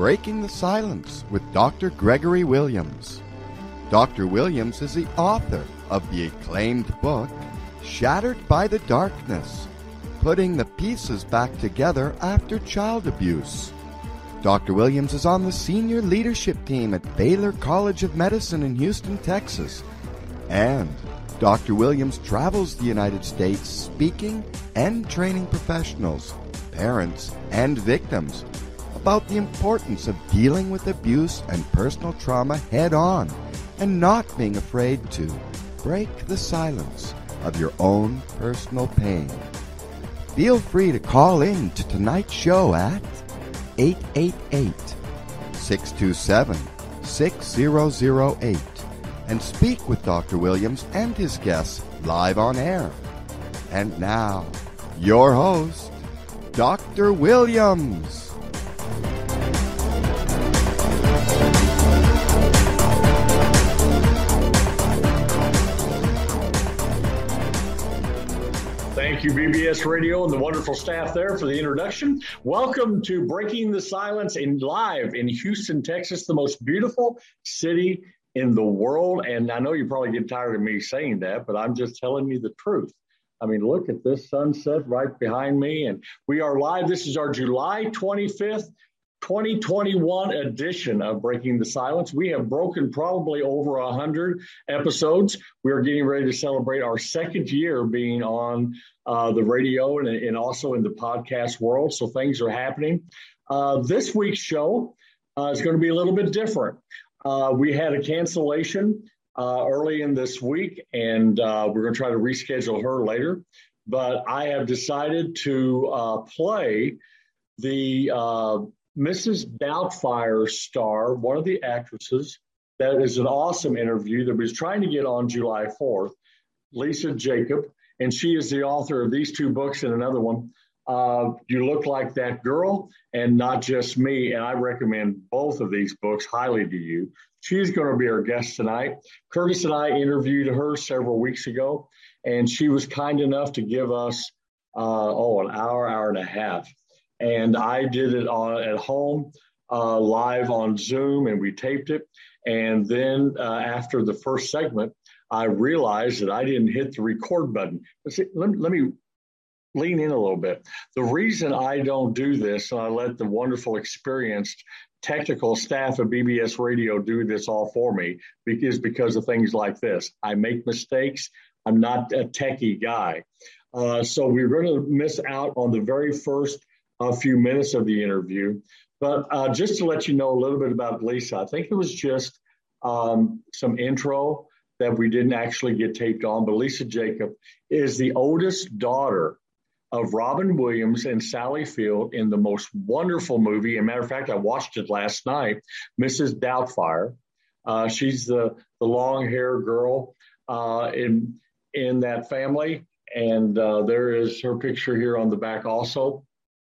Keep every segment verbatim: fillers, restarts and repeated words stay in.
Breaking the Silence with Doctor Gregory Williams. Doctor Williams is the author of the acclaimed book, Shattered by the Darkness, Putting the Pieces Back Together After Child Abuse. Doctor Williams is on the senior leadership team at Baylor College of Medicine in Houston, Texas. And Doctor Williams travels the United States speaking and training professionals, parents, and victims about the importance of dealing with abuse and personal trauma head-on and not being afraid to break the silence of your own personal pain. Feel free to call in to tonight's show at eight eight eight, six two seven, six zero zero eight and speak with Doctor Williams and his guests live on air. And now, your host, Doctor Williams. Thank you, B B S Radio and the wonderful staff there for the introduction. Welcome to Breaking the Silence in live in Houston, Texas, the most beautiful city in the world. And I know you probably get tired of me saying that, but I'm just telling you the truth. I mean, look at this sunset right behind me. And we are live. This is our July twenty-fifth, twenty twenty-one edition of Breaking the Silence. We have broken probably over one hundred episodes. We are getting ready to celebrate our second year being on uh, the radio and, and also in the podcast world. So things are happening. Uh, this week's show uh, is going to be a little bit different. Uh, we had a cancellation uh, early in this week, and uh, we're going to try to reschedule her later. But I have decided to uh, play the uh, Missus Doubtfire star, one of the actresses. That is an awesome interview that we was trying to get on July fourth, Lisa Jacob, and she is the author of these two books and another one, uh, You Look Like That Girl and Not Just Me, and I recommend both of these books highly to you. She's going to be our guest tonight. Curtis and I interviewed her several weeks ago, and she was kind enough to give us, uh, oh, an hour, hour and a half. And I did it on, at home, uh, live on Zoom, and we taped it. And then uh, after the first segment, I realized that I didn't hit the record button. But see, let, let me lean in a little bit. The reason I don't do this, and I let the wonderful, experienced technical staff of B B S Radio do this all for me, is because of things like this. I make mistakes. I'm not a techie guy. Uh, so we're going to miss out on the very first a few minutes of the interview. But uh, just to let you know a little bit about Lisa, I think it was just um, some intro that we didn't actually get taped on, but Lisa Jacob is the oldest daughter of Robin Williams and Sally Field in the most wonderful movie. As a matter of fact, I watched it last night, Missus Doubtfire. Uh, she's the, the long-haired girl uh, in, in that family, and uh, there is her picture here on the back also.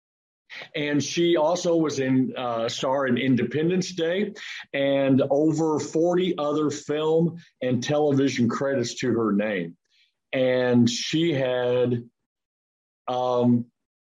And she also was in uh, star in Independence Day and over forty other film and television credits to her name. And she had um,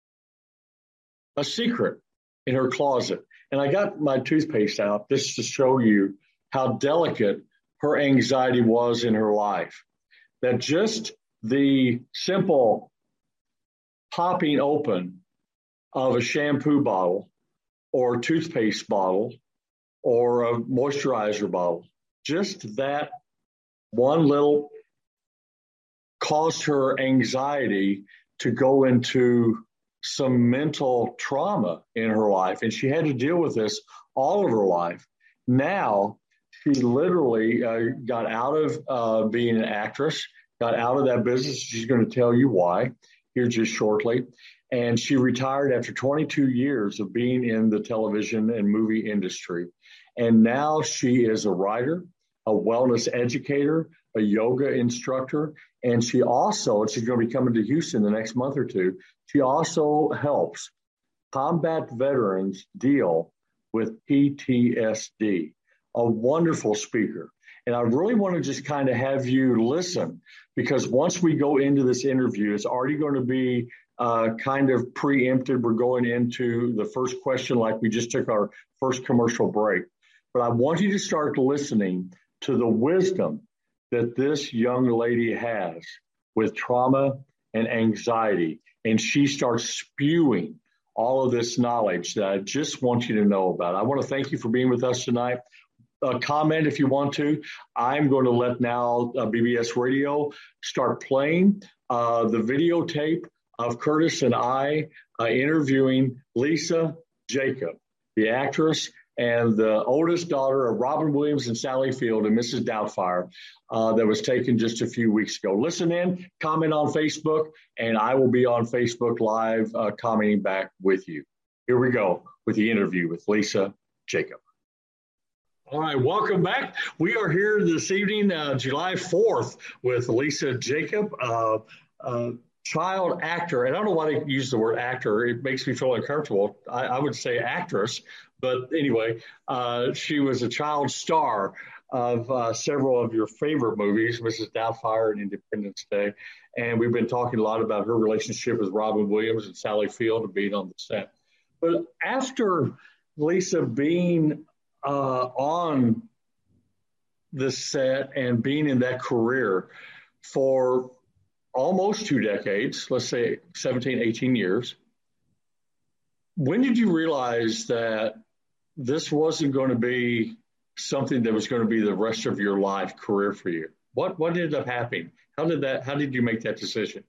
a secret in her closet. And I got my toothpaste out just to show you how delicate her anxiety was in her life. That just the simple popping open of a shampoo bottle or a toothpaste bottle or a moisturizer bottle, just that one little caused her anxiety to go into some mental trauma in her life. And she had to deal with this all of her life. Now, she literally uh, got out of uh, being an actress, got out of that business. She's going to tell you why here just shortly. And she retired after twenty-two years of being in the television and movie industry. And now she is a writer, a wellness educator, a yoga instructor. And she also, and she's going to be coming to Houston the next month or two, she also helps combat veterans deal with P T S D. A wonderful speaker. And I really want to just kind of have you listen, because once we go into this interview, it's already going to be uh, kind of preempted. We're going into the first question like we just took our first commercial break. But I want you to start listening to the wisdom that this young lady has with trauma and anxiety. And she starts spewing all of this knowledge that I just want you to know about. I want to thank you for being with us tonight. Uh, comment if you want to. I'm going to let now uh, B B S Radio start playing uh, the videotape of Curtis and I uh, interviewing Lisa Jacob, the actress and the oldest daughter of Robin Williams and Sally Field and Missus Doubtfire, uh, that was taken just a few weeks ago. Listen in, comment on Facebook, and I will be on Facebook Live uh, commenting back with you. Here we go with the interview with Lisa Jacob. All right, welcome back. We are here this evening, uh, July fourth, with Lisa Jacob, uh, uh, child actor. And I don't know why they use the word actor. It makes me feel uncomfortable. I, I would say actress. But anyway, uh, she was a child star of uh, several of your favorite movies, Missus Doubtfire and Independence Day. And we've been talking a lot about her relationship with Robin Williams and Sally Field and being on the set. But after Lisa being uh, on the set and being in that career for almost two decades, let's say seventeen, eighteen years, when did you realize that this wasn't going to be something that was going to be the rest of your life career for you? What what ended up happening? How did that? How did you make that decision?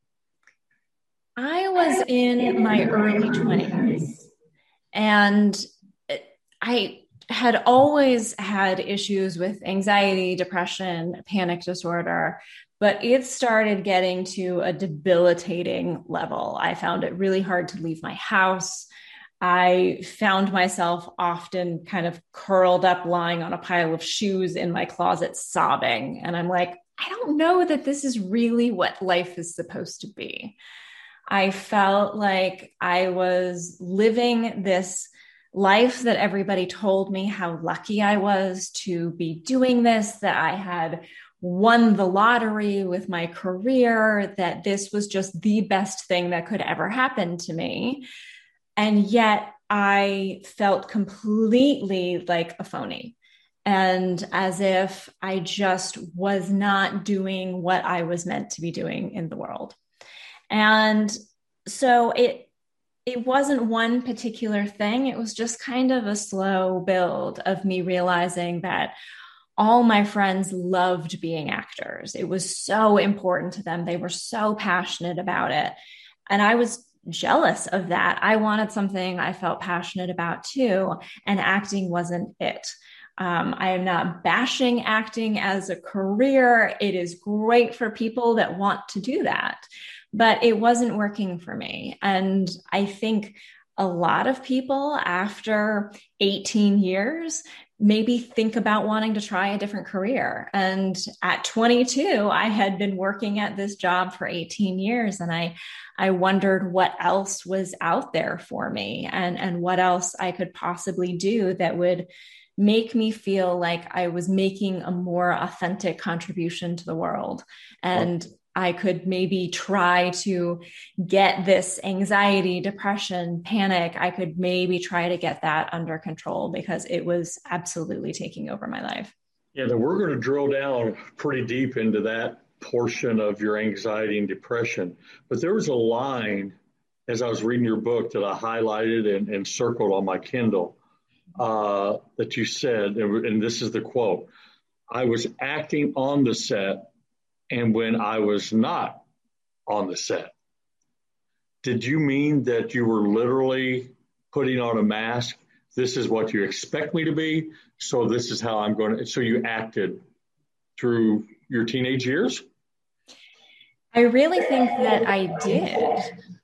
I was in my early twenties, and I had always had issues with anxiety, depression, panic disorder, but it started getting to a debilitating level. I found it really hard to leave my house. I found myself often kind of curled up, lying on a pile of shoes in my closet, sobbing. And I'm like, I don't know that this is really what life is supposed to be. I felt like I was living this life that everybody told me how lucky I was to be doing this, that I had won the lottery with my career, that this was just the best thing that could ever happen to me. And yet I felt completely like a phony, and as if I just was not doing what I was meant to be doing in the world. And so it it wasn't one particular thing. It was just kind of a slow build of me realizing that all my friends loved being actors. It was so important to them. They were so passionate about it. And I was jealous of that. I wanted something I felt passionate about too, and acting wasn't it. Um, I am not bashing acting as a career. It is great for people that want to do that, but it wasn't working for me. And I think a lot of people after eighteen years maybe think about wanting to try a different career. And at twenty-two, I had been working at this job for eighteen years, and I I wondered what else was out there for me, and, and what else I could possibly do that would make me feel like I was making a more authentic contribution to the world. And I could maybe try to get this anxiety, depression, panic. I could maybe try to get that under control, because it was absolutely taking over my life. Yeah, then we're going to drill down pretty deep into that portion of your anxiety and depression. But there was a line as I was reading your book that I highlighted and, and circled on my Kindle uh, that you said, and, and this is the quote: "I was acting on the set, and when I was not on the set." Did you mean that you were literally putting on a mask? This is what you expect me to be, so this is how I'm going to, so you acted through your teenage years? I really think that I did.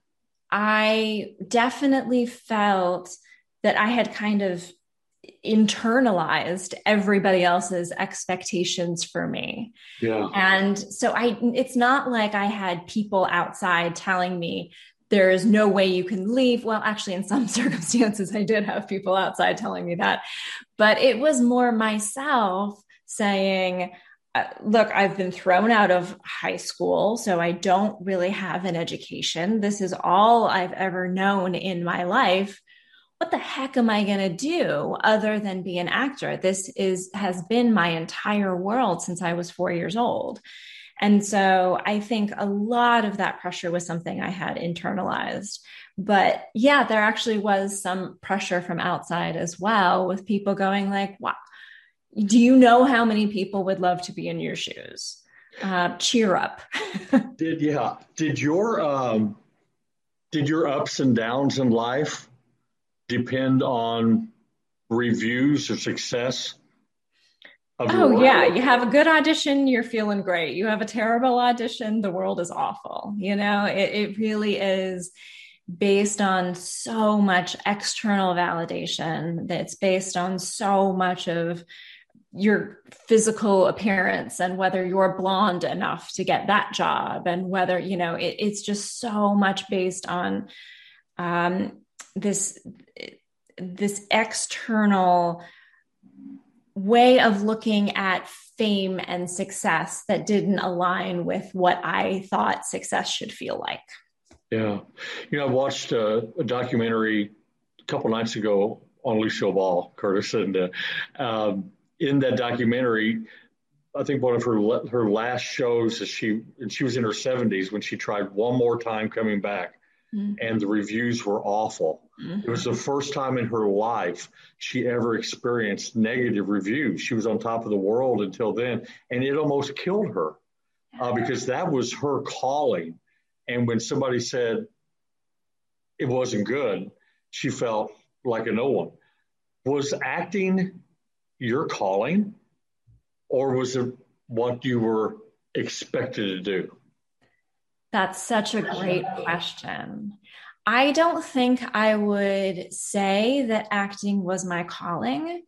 I definitely felt that I had kind of internalized everybody else's expectations for me. Yeah. And so I, it's not like I had people outside telling me there is no way you can leave. Well, actually, in some circumstances, I did have people outside telling me that, but it was more myself saying, uh, look, I've been thrown out of high school, so I don't really have an education. This is all I've ever known in my life. What the heck am I going to do other than be an actor? This is has been my entire world since I was four years old. And so I think a lot of that pressure was something I had internalized. But yeah, there actually was some pressure from outside as well, with people going like, wow, do you know how many people would love to be in your shoes? Uh, cheer up. Did yeah. Did your um, did your ups and downs in life depend on reviews or success of your Oh, work? yeah. You have a good audition, you're feeling great. You have a terrible audition, the world is awful. You know, it, it really is based on so much external validation, that's based on so much of your physical appearance and whether you're blonde enough to get that job, and whether, you know, it, it's just so much based on um, this this external way of looking at fame and success that didn't align with what I thought success should feel like. Yeah. You know, I watched a, a documentary a couple nights ago on Lucille Ball, Curtis, and uh, um, in that documentary, I think one of her her last shows is she, and she was in her seventies when she tried one more time coming back. Mm-hmm. And the reviews were awful. Mm-hmm. It was the first time in her life she ever experienced negative reviews. She was on top of the world until then, and it almost killed her uh, because that was her calling. And when somebody said it wasn't good, she felt like a no one. Was acting your calling, or was it what you were expected to do? That's such a great question. I don't think I would say that acting was my calling.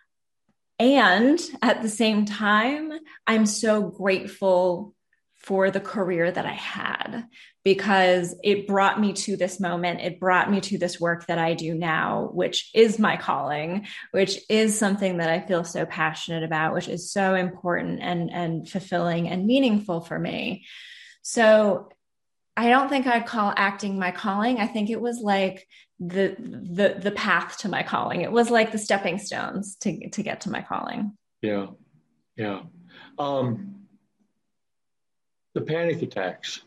And at the same time, I'm so grateful for the career that I had, because it brought me to this moment. It brought me to this work that I do now, which is my calling, which is something that I feel so passionate about, which is so important and, and fulfilling and meaningful for me. So I don't think I'd call acting my calling. I think it was like the the the path to my calling. It was like the stepping stones to to get to my calling. Yeah, yeah. Um, the panic attacks.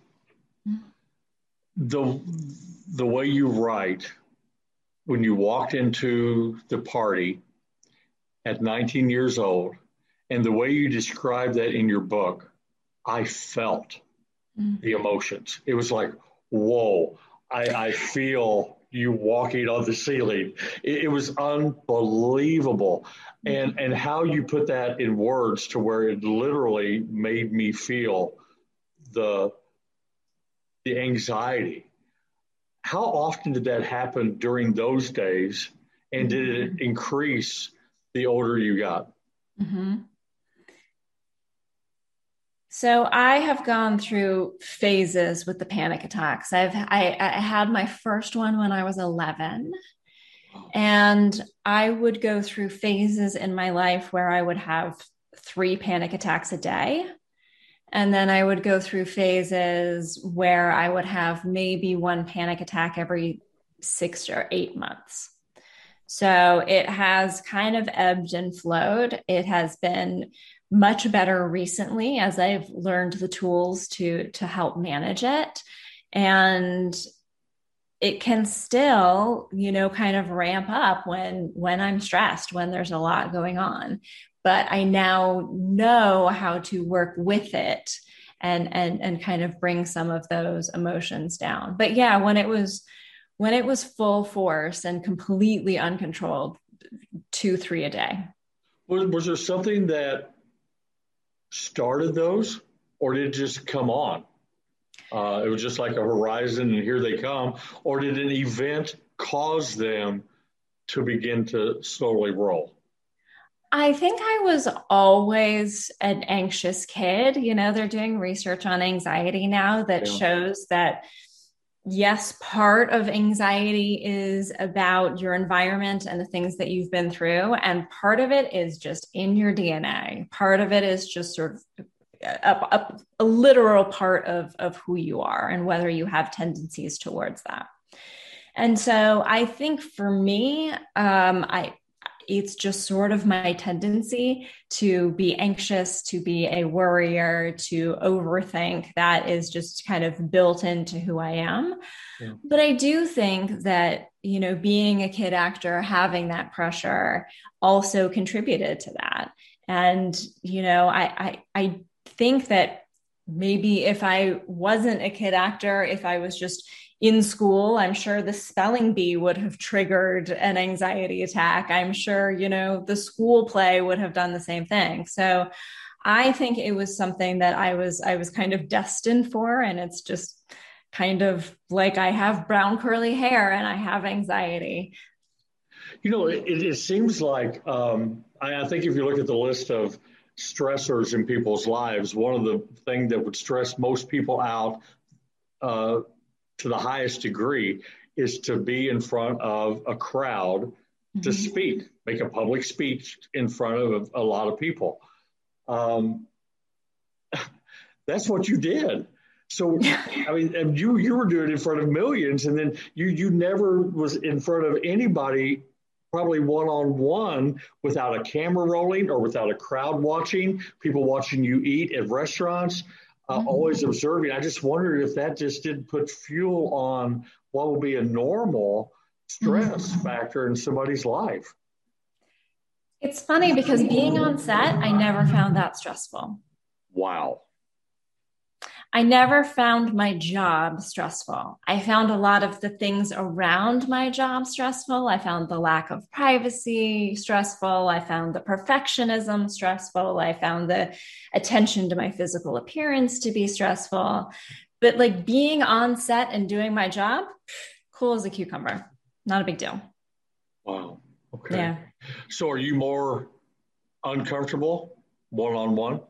The the way you write when you walked into the party at nineteen years old, and the way you describe that in your book, I felt the emotions. It was like, whoa, I, I feel you walking on the ceiling. It, it was unbelievable. And, and how you put that in words to where it literally made me feel the, the anxiety. How often did that happen during those days? And did it increase the older you got? Mm-hmm. So I have gone through phases with the panic attacks. I've I, I had my first one when I was eleven, and I would go through phases in my life where I would have three panic attacks a day. And then I would go through phases where I would have maybe one panic attack every six or eight months. So it has kind of ebbed and flowed. It has been much better recently as I've learned the tools to, to help manage it. And it can still, you know, kind of ramp up when, when I'm stressed, when there's a lot going on. But I now know how to work with it and, and, and kind of bring some of those emotions down. But yeah, when it was, when it was full force and completely uncontrolled, two, three a day. Was, was there something that started those, or did it just come on? Uh, it was just like a horizon and here they come, or did an event cause them to begin to slowly roll? I think I was always an anxious kid. You know, they're doing research on anxiety now that yeah. shows that yes, part of anxiety is about your environment and the things that you've been through. And part of it is just in your D N A. Part of it is just sort of a, a, a literal part of, of who you are and whether you have tendencies towards that. And so I think for me, um, I, it's just sort of my tendency to be anxious, to be a worrier, to overthink. That is just kind of built into who I am. Yeah. But I do think that, you know, being a kid actor, having that pressure also contributed to that. And, you know, I, I, I think that maybe if I wasn't a kid actor, if I was just in school, I'm sure the spelling bee would have triggered an anxiety attack. I'm sure, you know, the school play would have done the same thing. So I think it was something that I was, I was kind of destined for. And it's just kind of like I have brown curly hair and I have anxiety. You know, it, it seems like, um, I, I think if you look at the list of stressors in people's lives, one of the things that would stress most people out, uh, to the highest degree is to be in front of a crowd mm-hmm. to speak, make a public speech in front of a, a lot of people. Um, that's what you did. So, I mean, and you, you were doing it in front of millions, and then you, you never was in front of anybody, probably one-on-one, without a camera rolling or without a crowd watching, people watching you eat at restaurants. Uh, mm-hmm. Always observing. I just wondered if that just didn't put fuel on what would be a normal stress mm-hmm. factor in somebody's life. It's funny because being on set, I never found that stressful. Wow. I never found my job stressful. I found a lot of the things around my job stressful. I found the lack of privacy stressful. I found the perfectionism stressful. I found the attention to my physical appearance to be stressful. But like being on set and doing my job, cool as a cucumber. Not a big deal. Wow. Okay. Yeah. So are you more uncomfortable one-on-one?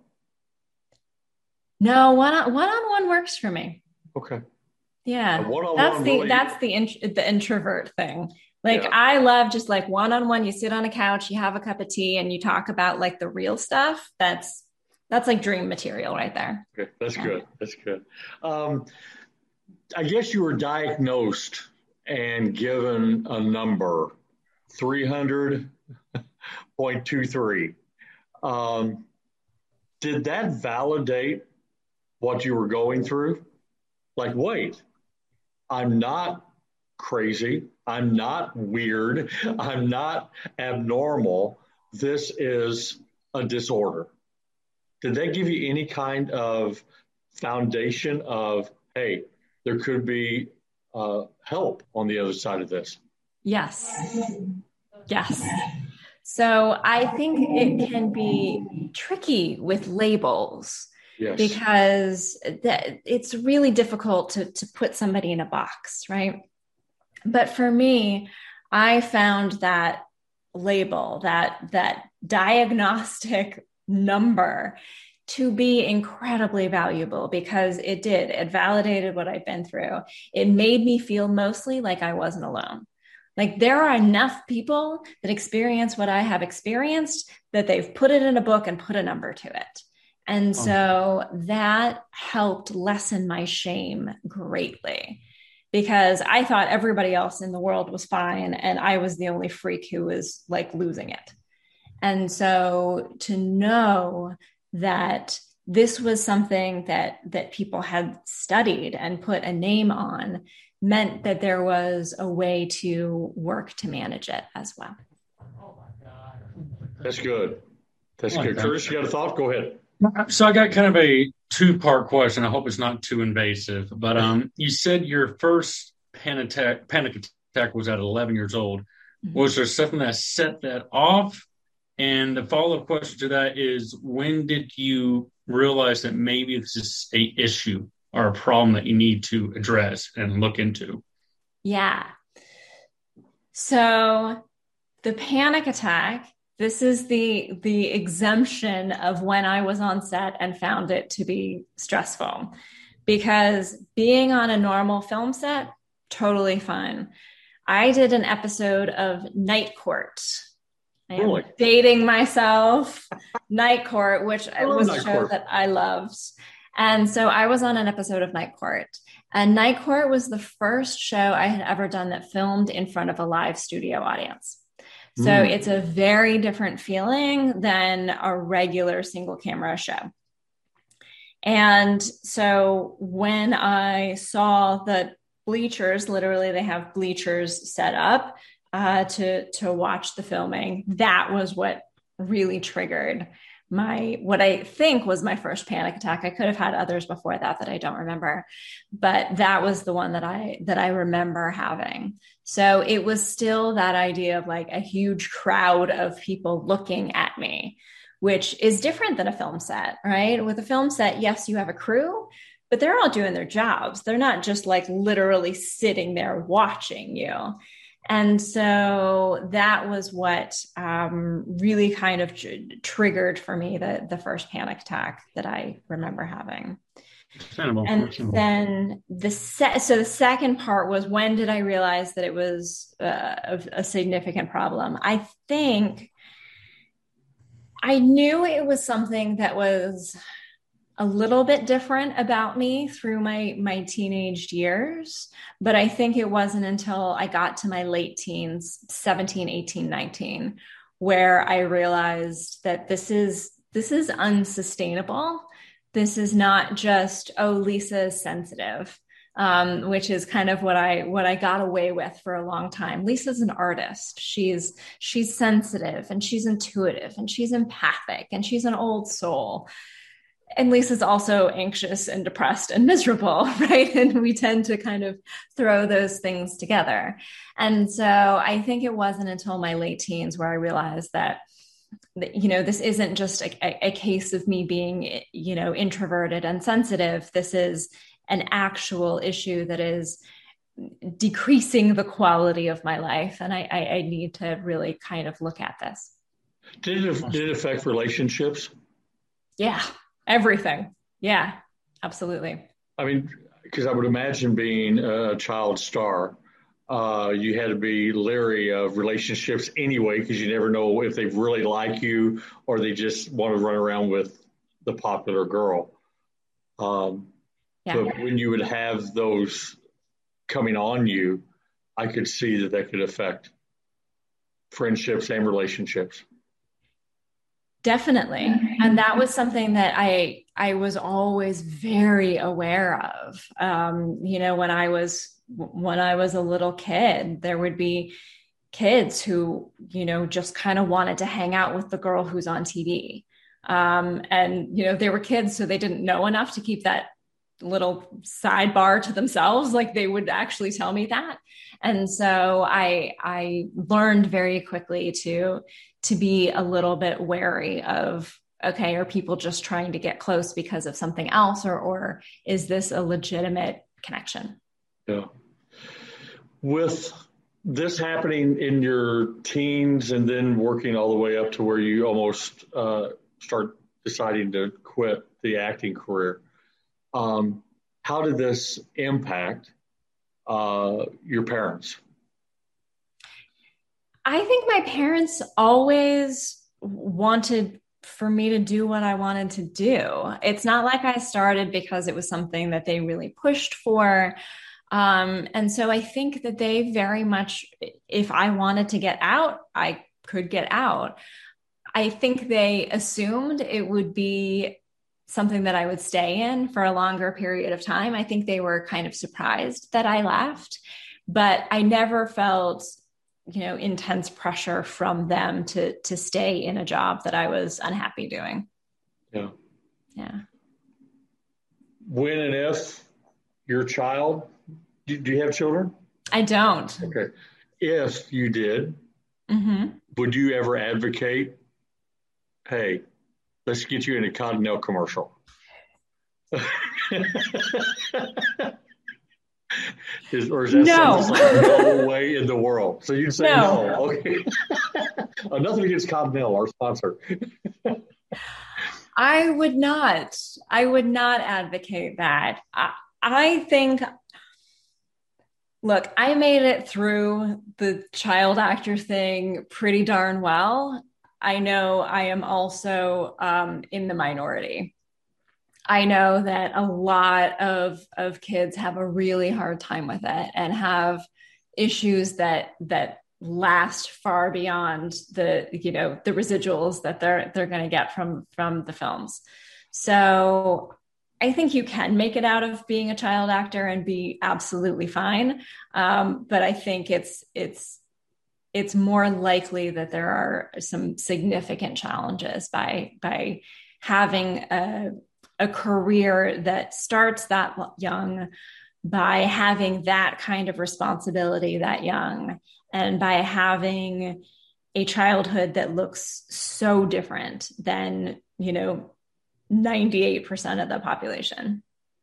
No, one on one on one works for me. Okay. Yeah, that's the really... that's the int- the introvert thing. Like yeah. I love just like one on one. You sit on a couch, you have a cup of tea, and you talk about like the real stuff. That's that's like dream material right there. Okay, that's yeah. good. That's good. Um, I guess you were diagnosed and given a number, three hundred point two three. Um, did that validate what you were going through? Like, wait, I'm not crazy. I'm not weird. I'm not abnormal. This is a disorder. Did they give you any kind of foundation of, hey, there could be uh, help on the other side of this? Yes. Yes. So I think it can be tricky with labels. Yes. Because that, it's really difficult to, to put somebody in a box, right? But for me, I found that label, that, that diagnostic number to be incredibly valuable because it did. It validated what I've been through. It made me feel mostly like I wasn't alone. Like there are enough people that experience what I have experienced that they've put it in a book and put a number to it. And so that helped lessen my shame greatly because I thought everybody else in the world was fine and I was the only freak who was like losing it. And so to know that this was something that that people had studied and put a name on meant that there was a way to work to manage it as well. That's good. That's good. Curtis, you got a thought? Go ahead. So I got kind of a two-part question. I hope it's not too invasive. But um, you said your first panic attack, panic attack was at eleven years old. Mm-hmm. Was there something that set that off? And the follow-up question to that is, when did you realize that maybe this is a issue or a problem that you need to address and look into? Yeah. So the panic attack, this is the the exemption of when I was on set and found it to be stressful. because being on a normal film set, totally fine. I did an episode of Night Court. I am really? dating myself. Night Court, which was a show Court. that I loved. And so I was on an episode of Night Court. And Night Court was the first show I had ever done that filmed in front of a live studio audience. So mm. it's a very different feeling than a regular single camera show. And so when I saw the bleachers, literally they have bleachers set up uh, to, to watch the filming, that was what really triggered my, what I think was my first panic attack. I could have had others before that that I don't remember, but that was the one that I, that I remember having. So it was still that idea of like a huge crowd of people looking at me, which is different than a film set, right? With a film set, yes, you have a crew, but they're all doing their jobs. They're not just like literally sitting there watching you. And so that was what um, really kind of tr- triggered for me the, the first panic attack that I remember having. Understandable. And Understandable. then the se- so the second part was, when did I realize that it was uh, a, a significant problem? I think I knew it was something that was a little bit different about me through my, my teenage years, but I think it wasn't until I got to my late teens, seventeen, eighteen, nineteen, where I realized that this is, this is unsustainable. This is not just, oh, Lisa is sensitive, um, which is kind of what I, what I got away with for a long time. Lisa's an artist. She's, she's sensitive and she's intuitive and she's empathic and she's an old soul. And Lisa's also anxious and depressed and miserable, right? And we tend to kind of throw those things together. And so I think it wasn't until my late teens where I realized that, that you know, this isn't just a, a case of me being, you know, introverted and sensitive. This is an actual issue that is decreasing the quality of my life. And I, I, I need to really kind of look at this. Did it, did it affect relationships? Yeah. Everything. Yeah, absolutely. I mean, because I would imagine being a child star, uh, you had to be leery of relationships anyway, because you never know if they really like you or they just want to run around with the popular girl. Um, yeah. But when you would have those coming on you, I could see that that could affect friendships and relationships. Definitely. And that was something that I, I was always very aware of. Um, you know, when I was, when I was a little kid, there would be kids who, you know, just kind of wanted to hang out with the girl who's on T V. Um, and, you know, they were kids, so they didn't know enough to keep that little sidebar to themselves. Like, they would actually tell me that. And so I, I learned very quickly to, to be a little bit wary of, okay, are people just trying to get close because of something else, or, or is this a legitimate connection? Yeah. With this happening in your teens and then working all the way up to where you almost uh, start deciding to quit the acting career, um, how did this impact uh, your parents? I think my parents always wanted for me to do what I wanted to do. It's not like I started because it was something that they really pushed for. Um, and so I think that they very much, if I wanted to get out, I could get out. I think they assumed it would be something that I would stay in for a longer period of time. I think they were kind of surprised that I left, but I never felt, you know, intense pressure from them to, to stay in a job that I was unhappy doing. Yeah. Yeah. When and if your child, do, do you have children? I don't. Okay. If you did, mm-hmm. would you ever advocate, hey, let's get you in a Cottonelle commercial? Is, or is that no. something no way in the world? So you'd say no. no. Okay. oh, nothing against Cottonelle, our sponsor. I would not. I would not advocate that. I, I think, look, I made it through the child actor thing pretty darn well. I know I am also um, in the minority. I know that a lot of, of kids have a really hard time with it and have issues that, that last far beyond the, you know, the residuals that they're, they're going to get from, from the films. So I think you can make it out of being a child actor and be absolutely fine. Um, but I think it's, it's, it's more likely that there are some significant challenges by, by having a, a career that starts that young, by having that kind of responsibility that young, and by having a childhood that looks so different than, you know, ninety-eight percent of the population.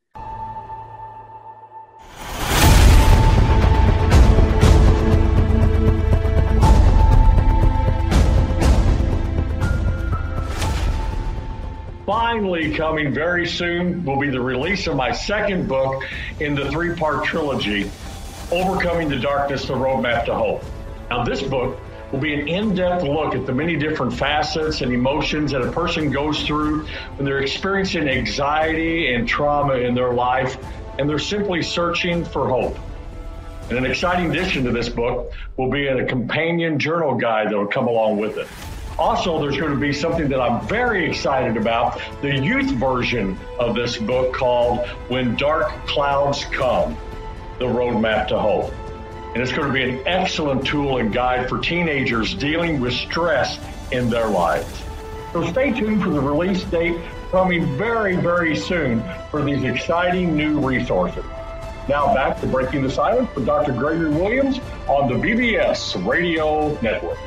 Finally, coming very soon will be the release of my second book in the three-part trilogy, Overcoming the Darkness, The Roadmap to Hope. Now, this book will be an in-depth look at the many different facets and emotions that a person goes through when they're experiencing anxiety and trauma in their life, and they're simply searching for hope. And an exciting addition to this book will be a companion journal guide that will come along with it. Also, there's going to be something that I'm very excited about, the youth version of this book called When Dark Clouds Come, The Roadmap to Hope. And it's going to be an excellent tool and guide for teenagers dealing with stress in their lives. So stay tuned for the release date coming very, very soon for these exciting new resources. Now back to Breaking the Silence with Doctor Gregory Williams on the B B S Radio Network.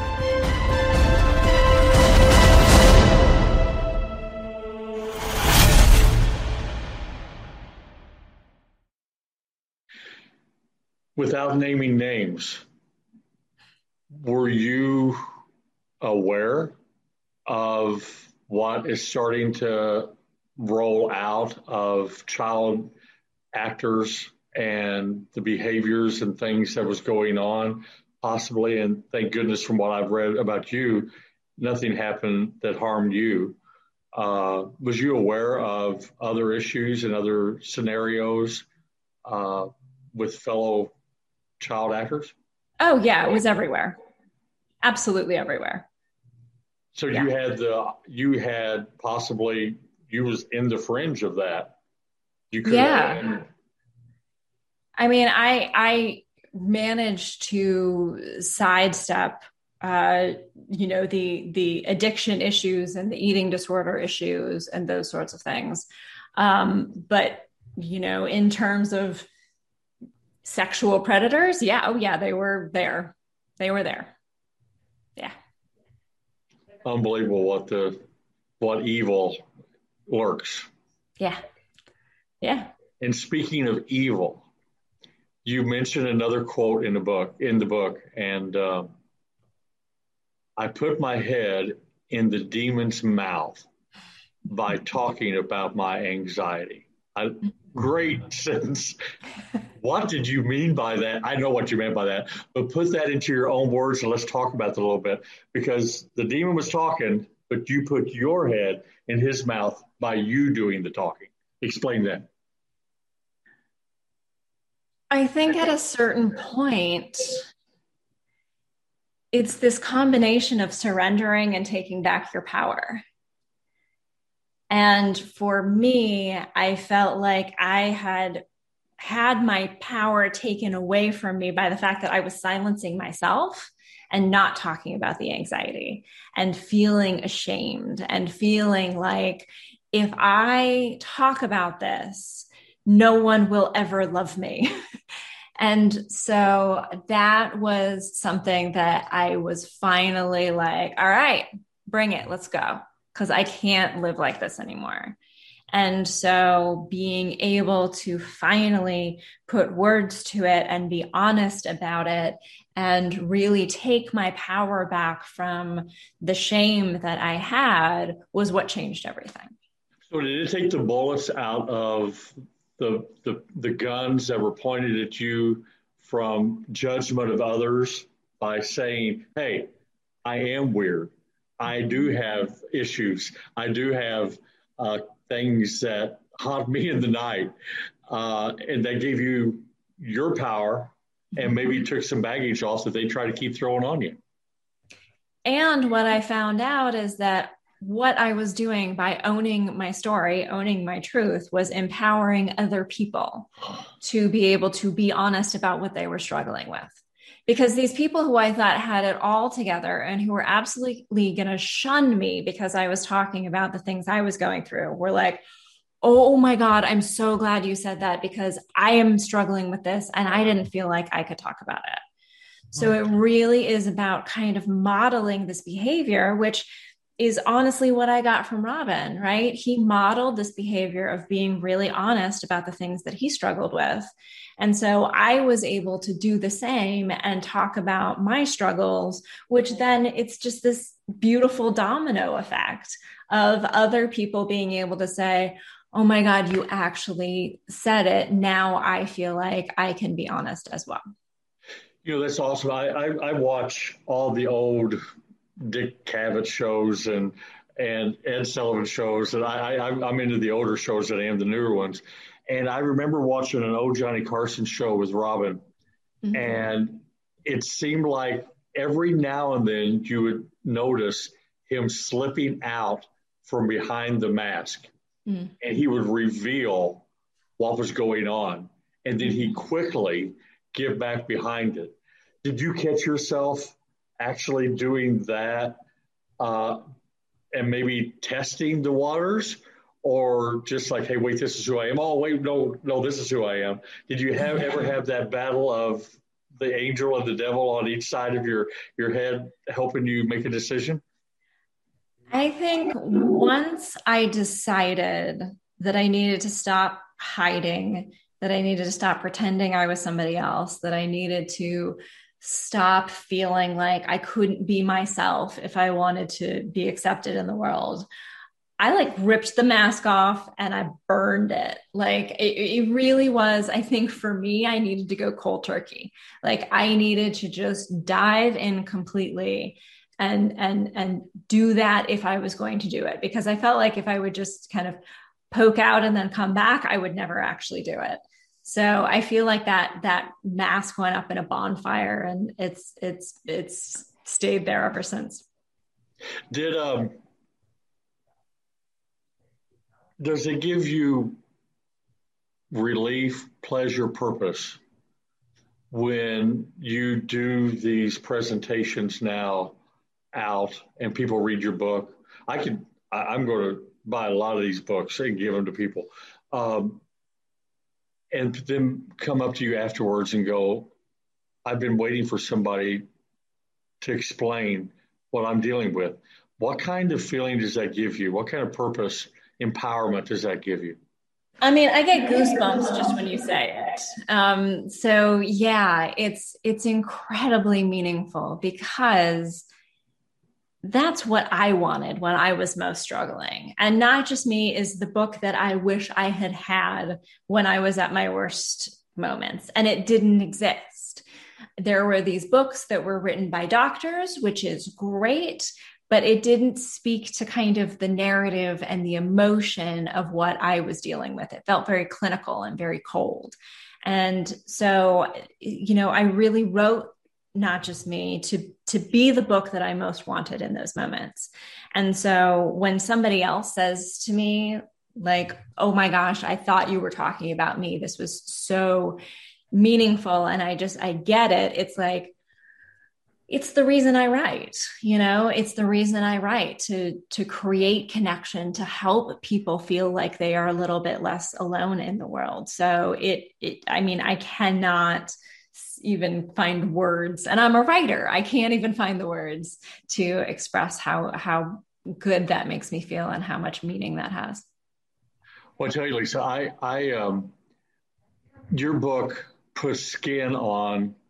Without naming names, were you aware of what is starting to roll out of child actors and the behaviors and things that was going on, possibly? And thank goodness, from what I've read about you, nothing happened that harmed you. Uh, was you aware of other issues and other scenarios uh, with fellow child actors? Oh yeah, it was everywhere. Absolutely everywhere. So yeah. you had the, you had possibly, you was in the fringe of that. You could yeah. have. I mean, I, I managed to sidestep, uh, you know, the, the addiction issues and the eating disorder issues and those sorts of things. Um, but, you know, in terms of sexual predators, yeah, oh yeah, they were there. They were there. Yeah. Unbelievable what the, what evil lurks. Yeah. Yeah. And speaking of evil, you mentioned another quote in the book, in the book, and uh, I put my head in the demon's mouth by talking about my anxiety. I, great sentence. What did you mean by that? I know what you meant by that, but put that into your own words and let's talk about that a little bit, because the demon was talking, but you put your head in his mouth by you doing the talking. Explain that. I think at a certain point, it's this combination of surrendering and taking back your power. And for me, I felt like I had had my power taken away from me by the fact that I was silencing myself and not talking about the anxiety and feeling ashamed and feeling like if I talk about this, no one will ever love me. And so that was something that I was finally like, all right, bring it, let's go. Because I can't live like this anymore. And so being able to finally put words to it and be honest about it and really take my power back from the shame that I had was what changed everything. So did it take the bullets out of the, the the guns that were pointed at you from judgment of others by saying, hey, I am weird. I do have issues. I do have uh, things that haunt me in the night. Uh, and that gave you your power and maybe took some baggage off that they try to keep throwing on you. And what I found out is that what I was doing by owning my story, owning my truth, was empowering other people to be able to be honest about what they were struggling with. Because these people who I thought had it all together and who were absolutely going to shun me because I was talking about the things I was going through were like, oh my God, I'm so glad you said that because I am struggling with this and I didn't feel like I could talk about it. So it really is about kind of modeling this behavior, which is honestly what I got from Robin, right? He modeled this behavior of being really honest about the things that he struggled with. And so I was able to do the same and talk about my struggles, which then it's just this beautiful domino effect of other people being able to say, oh my God, you actually said it. Now I feel like I can be honest as well. You know, that's awesome. I, I, I watch all the old Dick Cavett shows and and Ed Sullivan shows, and I, I I'm into the older shows than I am the newer ones. And I remember watching an old Johnny Carson show with Robin, mm-hmm. and it seemed like every now and then you would notice him slipping out from behind the mask, mm-hmm. and he would reveal what was going on, and then he quickly get back behind it. Did you catch yourself actually doing that uh, and maybe testing the waters, or just like, hey, wait, this is who I am. Oh, wait, no, no, this is who I am. Did you have ever have that battle of the angel and the devil on each side of your, your head helping you make a decision? I think once I decided that I needed to stop hiding, that I needed to stop pretending I was somebody else, that I needed to stop feeling like I couldn't be myself if I wanted to be accepted in the world, I like ripped the mask off and I burned it. Like it, it really was, I think for me, I needed to go cold turkey. Like I needed to just dive in completely and, and, and do that if I was going to do it, because I felt like if I would just kind of poke out and then come back, I would never actually do it. So I feel like that, that mask went up in a bonfire and it's, it's, it's stayed there ever since. Did, um, does it give you relief, pleasure, purpose when you do these presentations now out and people read your book? I could, I, I'm going to buy a lot of these books and give them to people. Um, and then come up to you afterwards and go, I've been waiting for somebody to explain what I'm dealing with. What kind of feeling does that give you? What kind of purpose, empowerment does that give you? I mean, I get goosebumps just when you say it. Um, so yeah, it's, it's incredibly meaningful because that's what I wanted when I was most struggling. And Not Just Me is the book that I wish I had had when I was at my worst moments, and it didn't exist. There were these books that were written by doctors, which is great, but it didn't speak to kind of the narrative and the emotion of what I was dealing with. It felt very clinical and very cold. And so, you know, I really wrote Not Just Me to, to be the book that I most wanted in those moments. And so when somebody else says to me, like, oh my gosh, I thought you were talking about me. This was so meaningful. And I just, I get it. It's like, it's the reason I write, you know, it's the reason I write to, to create connection, to help people feel like they are a little bit less alone in the world. So it, it, I mean, I cannot even find words, and I'm a writer. I can't even find the words to express how, how good that makes me feel and how much meaning that has. Well, I tell you, Lisa, I, I, um, your book puts skin on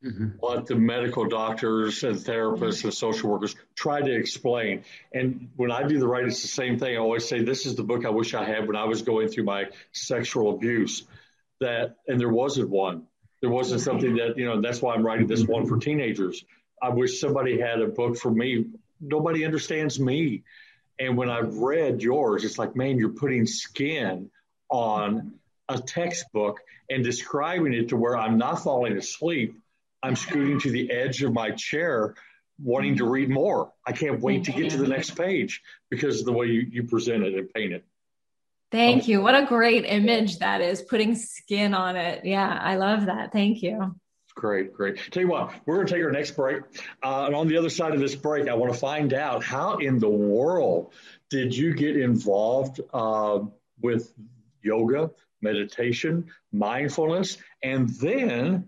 mm-hmm. what the medical doctors and therapists and social workers try to explain. And when I do the writing, it's the same thing. I always say, this is the book I wish I had when I was going through my sexual abuse. That, and there wasn't one. There wasn't something that, you know, that's why I'm writing this one for teenagers. I wish somebody had a book for me. Nobody understands me. And when I've read yours, it's like, man, you're putting skin on a textbook and describing it to where I'm not falling asleep. I'm scooting to the edge of my chair, wanting to read more. I can't wait to get to the next page because of the way you, you present it and paint it. Thank you. What a great image that is, putting skin on it. Yeah, I love that. Thank you. Great, great. Tell you what, we're going to take our next break. Uh, and on the other side of this break, I want to find out, how in the world did you get involved uh, with yoga, meditation, mindfulness, and then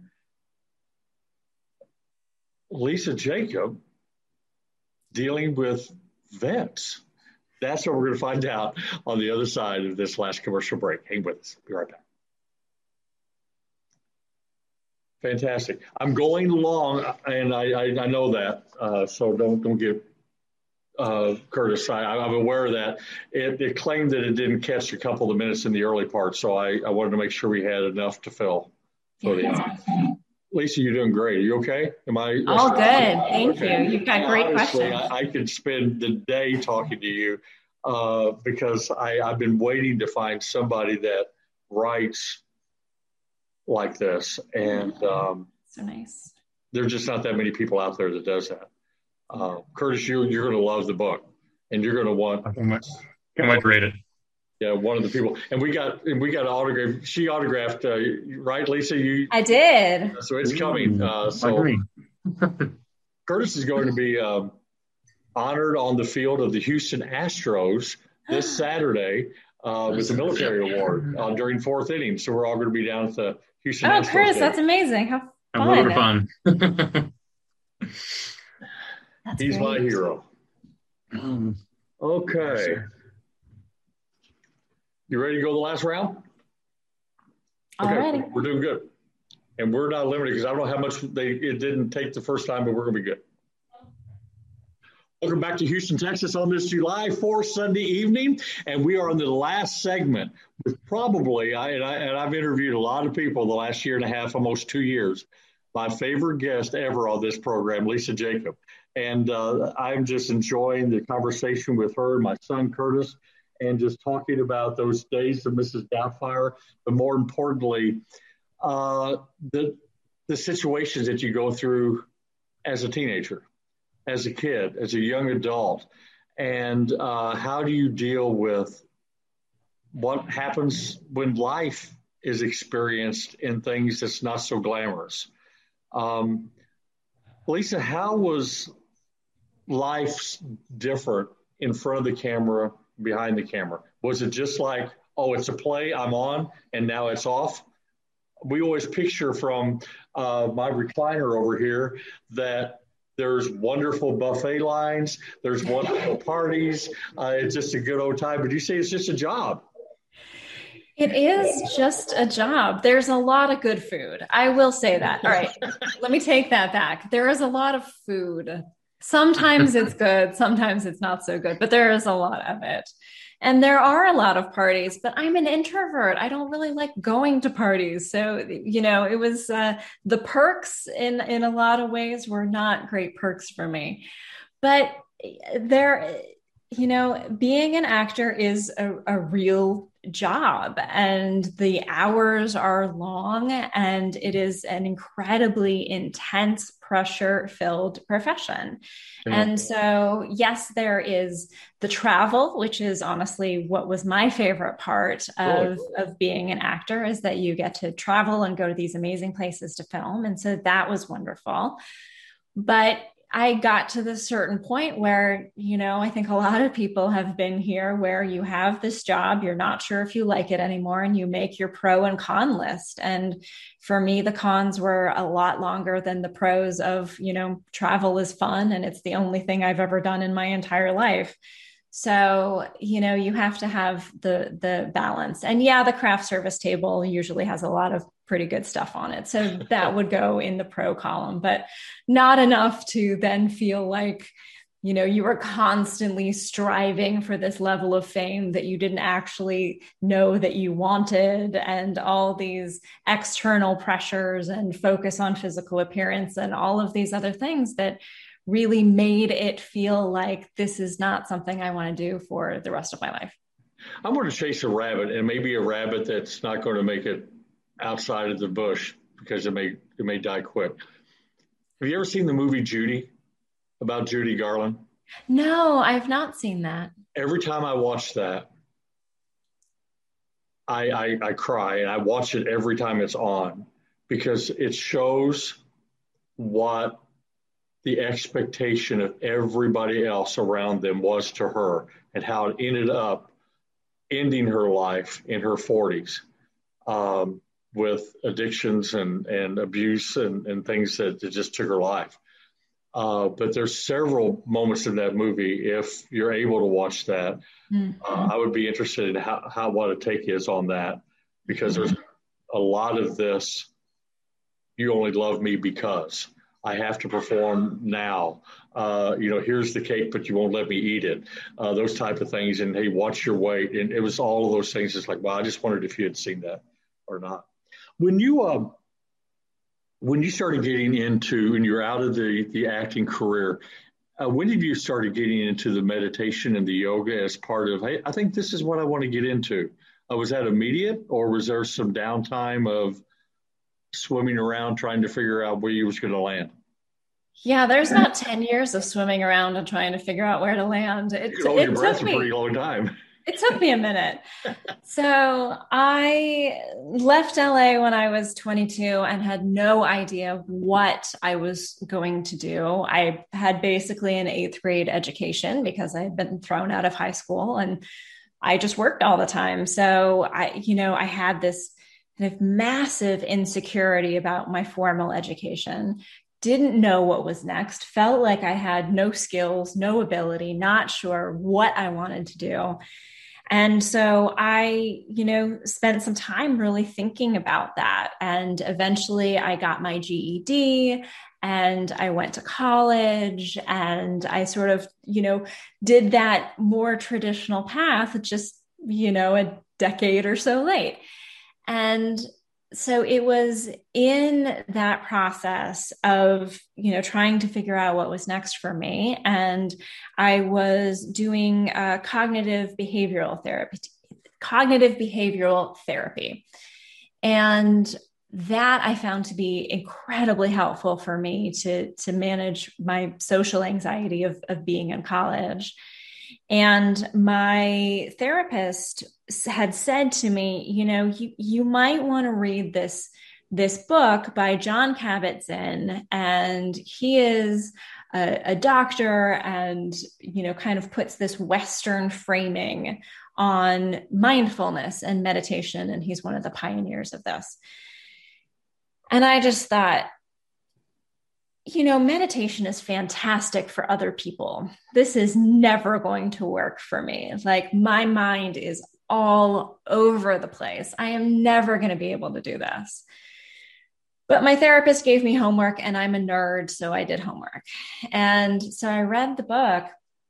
Lisa Jacob dealing with vets? That's what we're going to find out on the other side of this last commercial break. Hang with us. Be right back. Fantastic. I'm going long, and I, I, I know that, uh, so don't don't get uh, Curtis. I, I'm aware of that. It, it claimed that it didn't catch a couple of minutes in the early part, so I, I wanted to make sure we had enough to fill. For the, Lisa, you're doing great. Are you okay? Am I? All good. Thank okay. you. You've got great Honestly, questions. I, I could spend the day talking to you uh, because I, I've been waiting to find somebody that writes like this. And um, so nice. There's just not that many people out there that does that. Uh, Curtis, you, you're going to love the book, and you're going to want. I can't wait to read it. Yeah, one of the people, and we got and we got an autograph. She autographed, uh, right, Lisa? You. I did. So it's coming. Uh, so Curtis is going to be um, honored on the field of the Houston Astros this Saturday uh, with the military award uh, during fourth inning. So we're all going to be down at the Houston. Oh, Astros Chris, game. that's amazing! How fun! A lot of fun. He's great. my hero. Okay. You ready to go the last round? Okay, Alrighty. we're doing good. And we're not limited because I don't know how much they it didn't take the first time, but we're going to be good. Welcome back to Houston, Texas on this July fourth Sunday evening. And we are on the last segment with probably, I, and, I, and I've interviewed a lot of people the last year and a half, almost two years. My favorite guest ever on this program, Lisa Jacob. And uh, I'm just enjoying the conversation with her and my son, Curtis, and just talking about those days of Missus Doubtfire, but more importantly, uh, the the situations that you go through as a teenager, as a kid, as a young adult, and uh, how do you deal with what happens when life is experienced in things that's not so glamorous. Um, Lisa, how was life different in front of the camera, behind the camera? Was it just like, oh, it's a play, I'm on, and now it's off? We always picture from uh, my recliner over here that there's wonderful buffet lines, there's wonderful parties, uh, it's just a good old time. But you say it's just a job. It is just a job. There's a lot of good food. I will say that. All right, let me take that back. There is a lot of food. Sometimes it's good, sometimes it's not so good, but there is a lot of it. And there are a lot of parties, but I'm an introvert. I don't really like going to parties. So, you know, it was uh, the perks in, in a lot of ways were not great perks for me. But there, you know, being an actor is a, a real job, and the hours are long, and it is an incredibly intense, pressure-filled profession. Yeah. And so, yes, there is the travel, which is honestly what was my favorite part of, oh. of being an actor, is that you get to travel and go to these amazing places to film. And so that was wonderful. But I got to this certain point where, you know, I think a lot of people have been here, where you have this job, you're not sure if you like it anymore, and you make your pro and con list. And for me, the cons were a lot longer than the pros of, you know, travel is fun and it's the only thing I've ever done in my entire life. So, you know, you have to have the the balance. And yeah, the craft service table usually has a lot of pretty good stuff on it. So that would go in the pro column, but not enough to then feel like, you know, you were constantly striving for this level of fame that you didn't actually know that you wanted, and all these external pressures and focus on physical appearance and all of these other things that really made it feel like this is not something I want to do for the rest of my life. I'm going to chase a rabbit, and maybe a rabbit that's not going to make it outside of the bush because it may it may die quick. Have you ever seen the movie Judy, about Judy Garland? No, I've not seen that. Every time I watch that, I, I, I cry, and I watch it every time it's on because it shows what the expectation of everybody else around them was to her, and how it ended up ending her life in her forties um, with addictions and, and abuse and, and things that, that just took her life. Uh, but there's several moments in that movie. If you're able to watch that, mm-hmm. uh, I would be interested in how, how what a take is on that, because mm-hmm. there's a lot of this. You only love me because I have to perform now. Uh, you know, here's the cake, but you won't let me eat it. Uh, those type of things. And hey, watch your weight. And it was all of those things. It's like, wow, I just wondered if you had seen that or not. When you uh, when you started getting into, and you're out of the the acting career, uh, when did you started getting into the meditation and the yoga as part of, hey, I think this is what I want to get into? Uh, was that immediate, or was there some downtime of swimming around trying to figure out where you was going to land? Yeah, there's about ten years of swimming around and trying to figure out where to land. It, you hold it your breath took me a pretty long time. It took me a minute. So I left L A when I was twenty-two and had no idea what I was going to do. I had basically an eighth grade education because I had been thrown out of high school, and I just worked all the time. So I, you know, I had this kind of massive insecurity about my formal education. Didn't know what was next, felt like I had no skills, no ability, not sure what I wanted to do. And so I, you know, spent some time really thinking about that. And eventually I got my G E D and I went to college, and I sort of, you know, did that more traditional path, just, you know, a decade or so late. And so it was in that process of, you know, trying to figure out what was next for me. And I was doing uh, cognitive behavioral therapy, cognitive behavioral therapy. And that I found to be incredibly helpful for me to, to manage my social anxiety of, of being in college. And my therapist had said to me, you know, you, you might want to read this, this book by Jon Kabat-Zinn. And he is a, a doctor and, you know, kind of puts this Western framing on mindfulness and meditation. And he's one of the pioneers of this. And I just thought, you know, meditation is fantastic for other people. This is never going to work for me. Like, my mind is all over the place. I am never going to be able to do this. But my therapist gave me homework, and I'm a nerd, so I did homework. And so I read the book,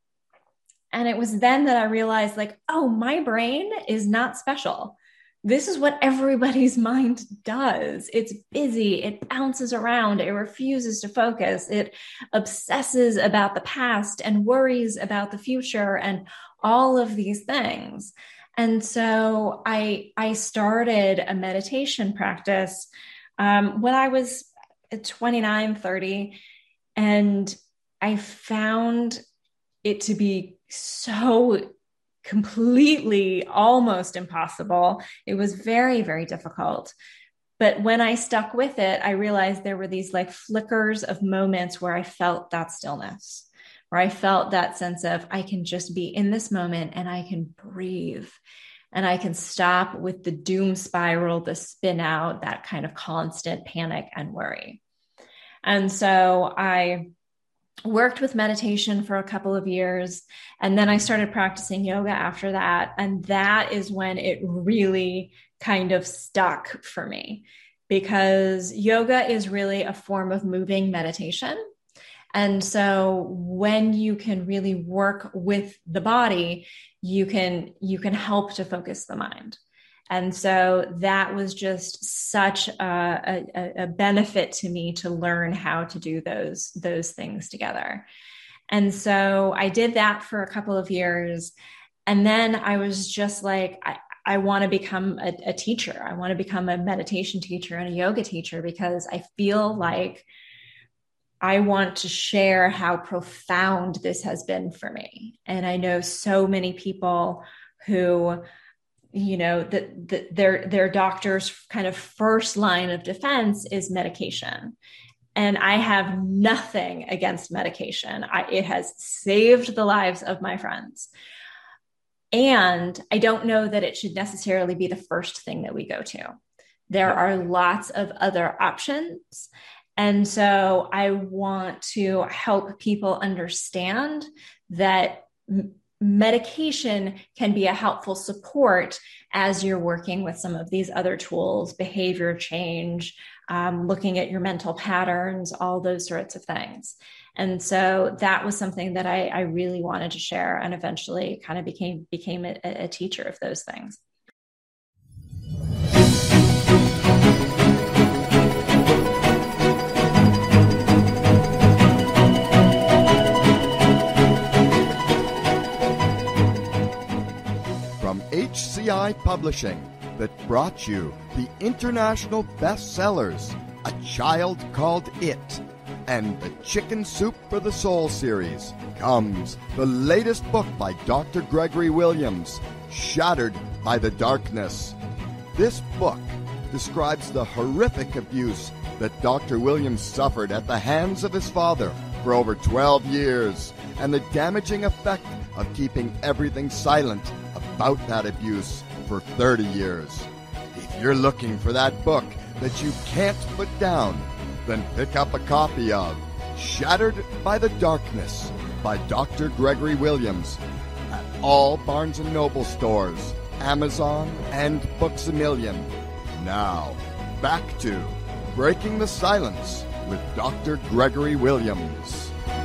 and it was then that I realized, like, oh, my brain is not special. This is what everybody's mind does. It's busy. It bounces around. It refuses to focus. It obsesses about the past and worries about the future and all of these things. And so I, I started a meditation practice um, when I was twenty-nine, thirty, and I found it to be so completely almost impossible. It was very, very difficult. But when I stuck with it, I realized there were these like flickers of moments where I felt that stillness, where I felt that sense of, I can just be in this moment and I can breathe and I can stop with the doom spiral, the spin out, that kind of constant panic and worry. And so I worked with meditation for a couple of years. And then I started practicing yoga after that. And that is when it really kind of stuck for me, because yoga is really a form of moving meditation. And so when you can really work with the body, you can, you can help to focus the mind. And so that was just such a, a, a benefit to me to learn how to do those, those things together. And so I did that for a couple of years. And then I was just like, I, I want to become a, a teacher. I want to become a meditation teacher and a yoga teacher, because I feel like I want to share how profound this has been for me. And I know so many people who, you know, that the, their, their doctor's kind of first line of defense is medication. And I have nothing against medication. I, it has saved the lives of my friends. And I don't know that it should necessarily be the first thing that we go to. There are lots of other options. And so I want to help people understand that m- medication can be a helpful support as you're working with some of these other tools, behavior change, um, looking at your mental patterns, all those sorts of things. And so that was something that I, I really wanted to share, and eventually kind of became, became a, a teacher of those things. From H C I Publishing, that brought you the international bestsellers, A Child Called It, and the Chicken Soup for the Soul series, comes the latest book by Doctor Gregory Williams, Shattered by the Darkness. This book describes the horrific abuse that Doctor Williams suffered at the hands of his father for over twelve years, and the damaging effect of keeping everything silent about that abuse for thirty years. If you're looking for that book that you can't put down, then pick up a copy of Shattered by the Darkness by Doctor Gregory Williams at all Barnes and Noble stores, Amazon, and Books A Million. Now, back to Breaking the Silence with Doctor Gregory Williams.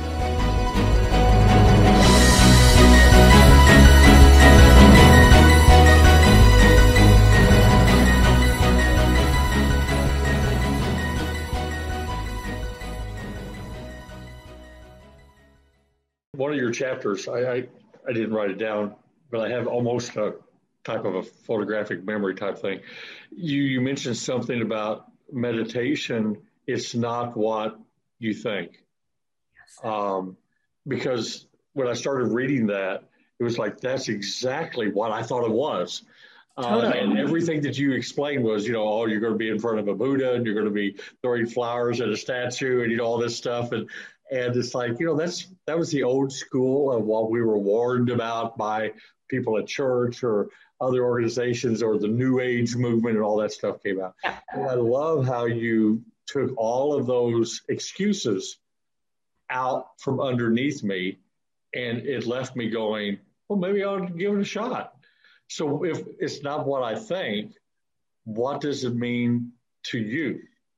One of your chapters, I, I, I didn't write it down, but I have almost a type of a photographic memory type thing. You, you mentioned something about meditation. It's not what you think. Yes. Um, because when I started reading that, it was like, that's exactly what I thought it was. Totally. Uh, and everything that you explained was, you know, oh, you're going to be in front of a Buddha and you're going to be throwing flowers at a statue and, you know, all this stuff. And And it's like, you know, that's that was the old school of what we were warned about by people at church or other organizations, or the New Age movement, and all that stuff came out. Yeah. And I love how you took all of those excuses out from underneath me, and it left me going, well, maybe I'll give it a shot. So if it's not what I think, what does it mean to you?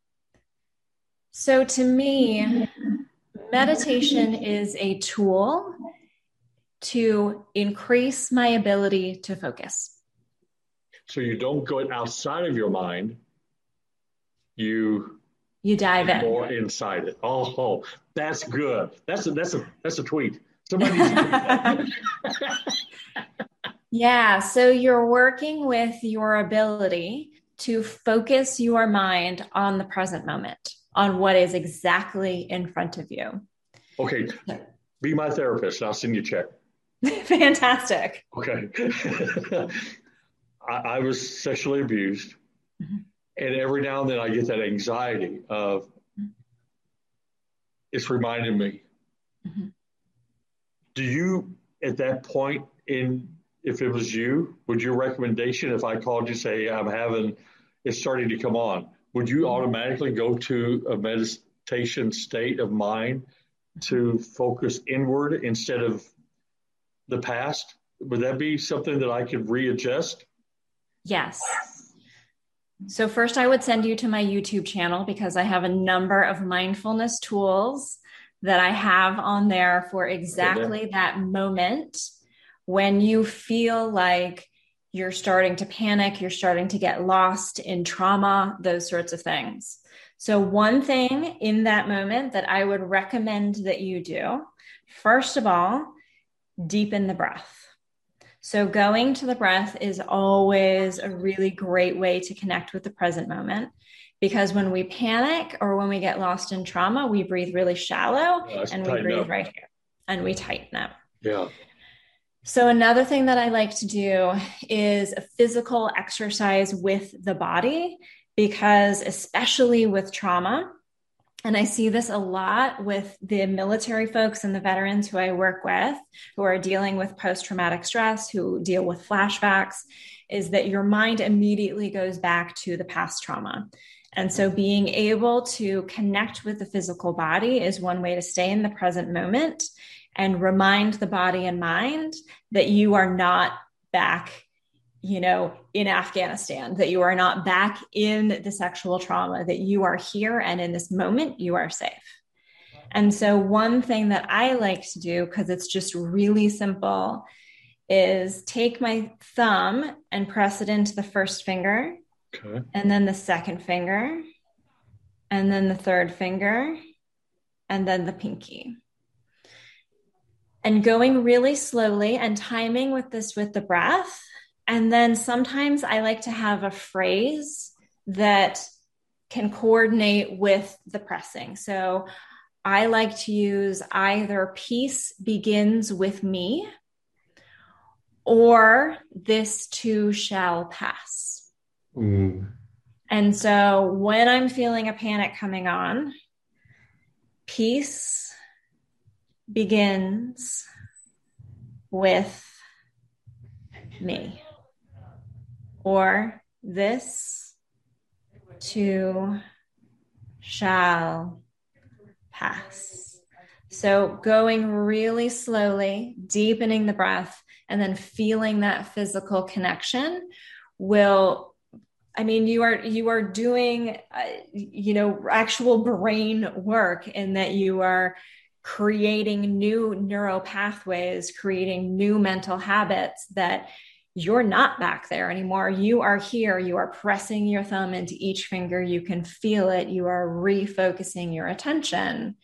So to me, meditation is a tool to increase my ability to focus. So you don't go outside of your mind. You you dive in more inside it. Oh, oh, that's good. That's a that's a that's a tweet. Somebody needs to tweet that. Yeah. So you're working with your ability to focus your mind on the present moment, on what is exactly in front of you. Okay. Be my therapist. I'll send you a check. Fantastic. Okay. I, I was sexually abused. Mm-hmm. And every now and then I get that anxiety of, mm-hmm. it's reminding me. Mm-hmm. Do you, at that point, in if it was you, would your recommendation, if I called you, say, I'm having, it's starting to come on, would you automatically go to a meditation state of mind to focus inward instead of the past? Would that be something that I could readjust? Yes. So first I would send you to my YouTube channel because I have a number of mindfulness tools that I have on there for exactly okay. that moment when you feel like you're starting to panic, you're starting to get lost in trauma, those sorts of things. So one thing in that moment that I would recommend that you do, first of all, deepen the breath. So going to the breath is always a really great way to connect with the present moment, because when we panic or when we get lost in trauma, we breathe really shallow yeah, and we breathe up. right here and we tighten up. Yeah. So another thing that I like to do is a physical exercise with the body, because especially with trauma, and I see this a lot with the military folks and the veterans who I work with, who are dealing with post-traumatic stress, who deal with flashbacks, is that your mind immediately goes back to the past trauma. And so being able to connect with the physical body is one way to stay in the present moment and remind the body and mind that you are not back, you know, in Afghanistan, that you are not back in the sexual trauma, that you are here and in this moment you are safe. And so one thing that I like to do, because it's just really simple, is take my thumb and press it into the first finger, okay. and then the second finger, and then the third finger, and then the pinky. And going really slowly and timing with this with the breath. And then sometimes I like to have a phrase that can coordinate with the pressing. So I like to use either peace begins with me or this too shall pass. Mm. And so when I'm feeling a panic coming on, peace begins with me. Or this too shall pass. So going really slowly, deepening the breath, and then feeling that physical connection will, I mean, you are, you are doing, uh, you know, actual brain work in that you are creating new neural pathways, creating new mental habits that you're not back there anymore. You are here. You are pressing your thumb into each finger. You can feel it. You are refocusing your attention.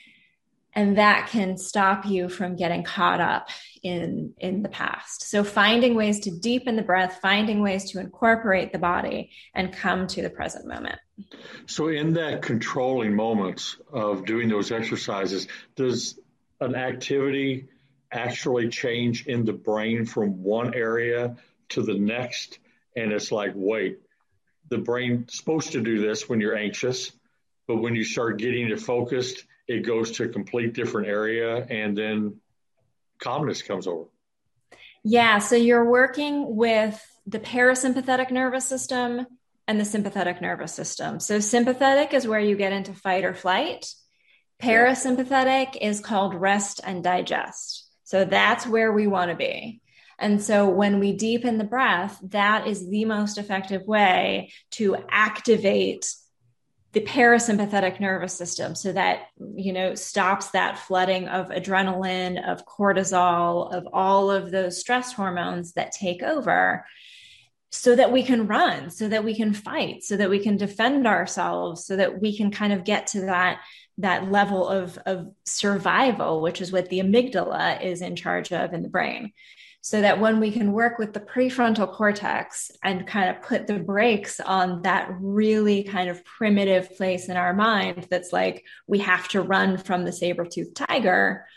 And that can stop you from getting caught up in, in the past. So finding ways to deepen the breath, finding ways to incorporate the body and come to the present moment. So in that controlling moments of doing those exercises, does an activity actually change in the brain from one area to the next? And it's like, wait, the brain's supposed to do this when you're anxious, but when you start getting it focused, it goes to a complete different area, and then calmness comes over. Yeah, so you're working with the parasympathetic nervous system and the sympathetic nervous system. So sympathetic is where you get into fight or flight. Parasympathetic yeah. is called rest and digest. So that's where we want to be. And so when we deepen the breath, that is the most effective way to activate the parasympathetic nervous system, so that, you know, stops that flooding of adrenaline, of cortisol, of all of those stress hormones that take over, so that we can run, so that we can fight, so that we can defend ourselves, so that we can kind of get to that, that level of, of survival, which is what the amygdala is in charge of in the brain. So that when we can work with the prefrontal cortex and kind of put the brakes on that really kind of primitive place in our mind that's like, we have to run from the saber-toothed tiger,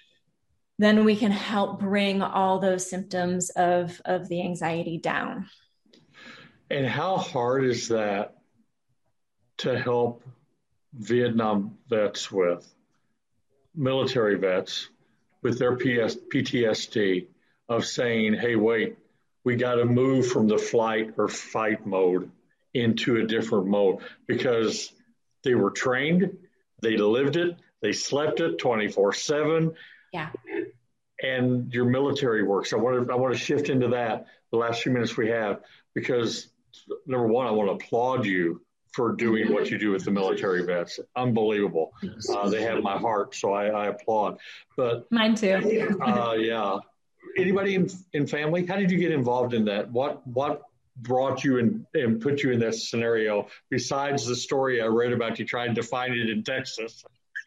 then we can help bring all those symptoms of, of the anxiety down. And how hard is that to help Vietnam vets with, military vets with their P T S D? Of saying, hey, wait, we got to move from the flight or fight mode into a different mode, because they were trained, they lived it, They slept it twenty-four seven. Yeah. And your military work. So I want to I want to shift into that the last few minutes we have, because number one, I want to applaud you for doing what you do with the military vets. Unbelievable. Uh, they have my heart, so I, I applaud. But mine too. uh, yeah. Anybody in, in family? How did you get involved in that? What what brought you in and put you in that scenario besides the story I read about you trying to find it in Texas?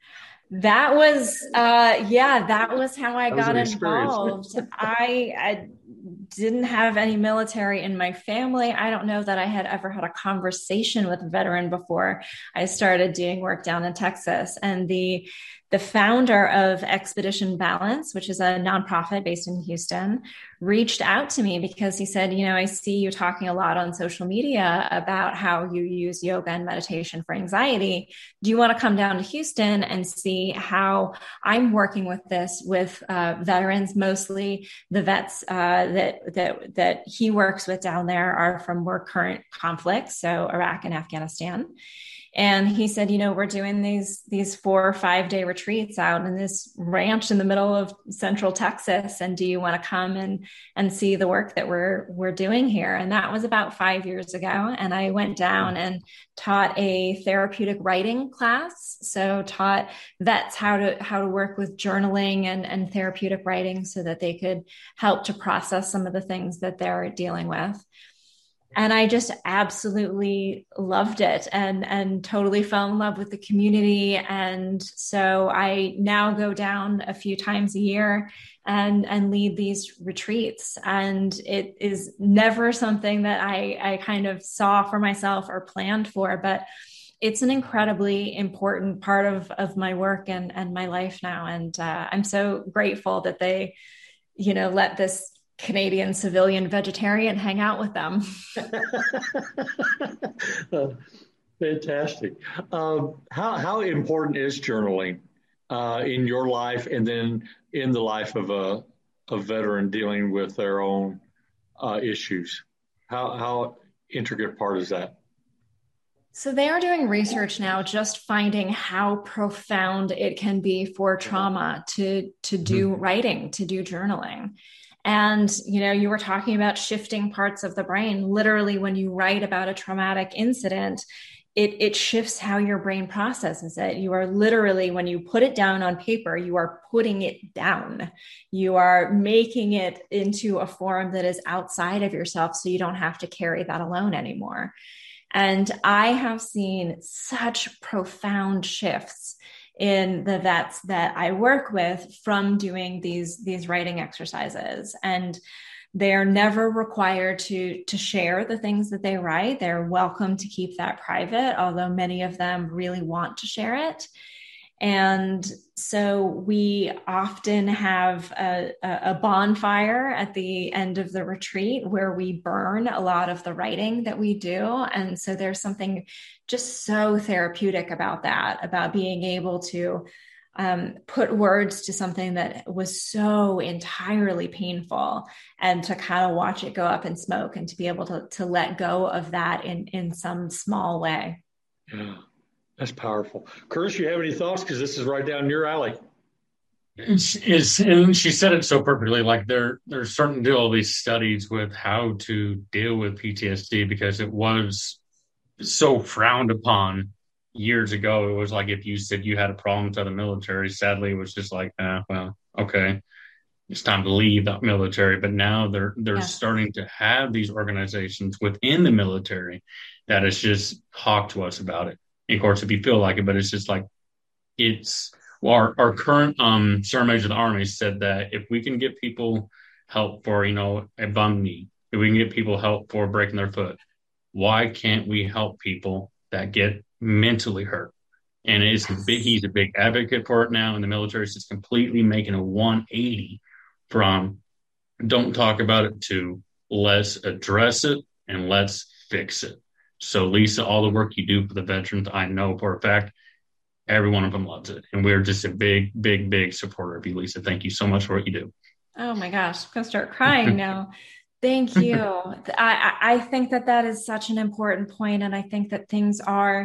That was, uh, yeah, that was how I That got was involved. I, I didn't have any military in my family. I don't know that I had ever had a conversation with a veteran before I started doing work down in Texas. And the the founder of Expedition Balance, which is a nonprofit based in Houston, reached out to me because he said, you know, I see you talking a lot on social media about how you use yoga and meditation for anxiety. Do you want to come down to Houston and see how I'm working with this with uh, veterans? Mostly the vets uh, that that that he works with down there are from more current conflicts, so Iraq and Afghanistan. And he said, you know, we're doing these, these four or five day retreats out in this ranch in the middle of central Texas. And do you want to come and, and see the work that we're, we're doing here? And that was about five years ago. And I went down and taught a therapeutic writing class. So taught vets how to, how to work with journaling and, and therapeutic writing so that they could help to process some of the things that they're dealing with. And I just absolutely loved it and, and totally fell in love with the community. And so I now go down a few times a year and, and lead these retreats. And it is never something that I, I kind of saw for myself or planned for, but it's an incredibly important part of, of my work and, and my life now. And uh, I'm so grateful that they, you know, let this Canadian civilian vegetarian hang out with them. uh, fantastic. Um, how, how important is journaling uh, in your life and then in the life of a, a veteran dealing with their own uh, issues? How, how intricate part is that? So they are doing research now, just finding how profound it can be for trauma to, to do mm-hmm. writing, to do journaling. And, you know, you were talking about shifting parts of the brain. Literally, when you write about a traumatic incident, it, it shifts how your brain processes it. You are literally, when you put it down on paper, you are putting it down. You are making it into a form that is outside of yourself, so you don't have to carry that alone anymore. And I have seen such profound shifts in the vets that I work with from doing these, these writing exercises. And they're never required to, to share the things that they write. They're welcome to keep that private, although many of them really want to share it. And so we often have a, a bonfire at the end of the retreat where we burn a lot of the writing that we do. And so there's something just so therapeutic about that, about being able to um, put words to something that was so entirely painful and to kind of watch it go up in smoke and to be able to, to let go of that in, in some small way. Yeah. That's powerful. Curtis, you have any thoughts? Because this is right down your alley. It's, it's, and she said it so perfectly. Like there, there's starting to do all these studies with how to deal with P T S D because it was so frowned upon years ago. It was like if you said you had a problem outside the military, sadly, it was just like, ah, well, okay, it's time to leave the military. But now they're they're yeah. starting to have these organizations within the military that is just talk to us about it. Of course, if you feel like it, but it's just like, it's, well, our, our current um, Sergeant Major of the Army said that if we can get people help for, you know, a bum knee, if we can get people help for breaking their foot, why can't we help people that get mentally hurt? And it's a big, he's a big advocate for it now. And the military is just completely making a one eighty from don't talk about it to let's address it and let's fix it. So, Lisa, all the work you do for the veterans, I know for a fact, every one of them loves it. And we're just a big, big, big supporter of you, Lisa. Thank you so much for what you do. Oh, my gosh. I'm going to start crying now. Thank you. I, I think that that is such an important point. And I think that things are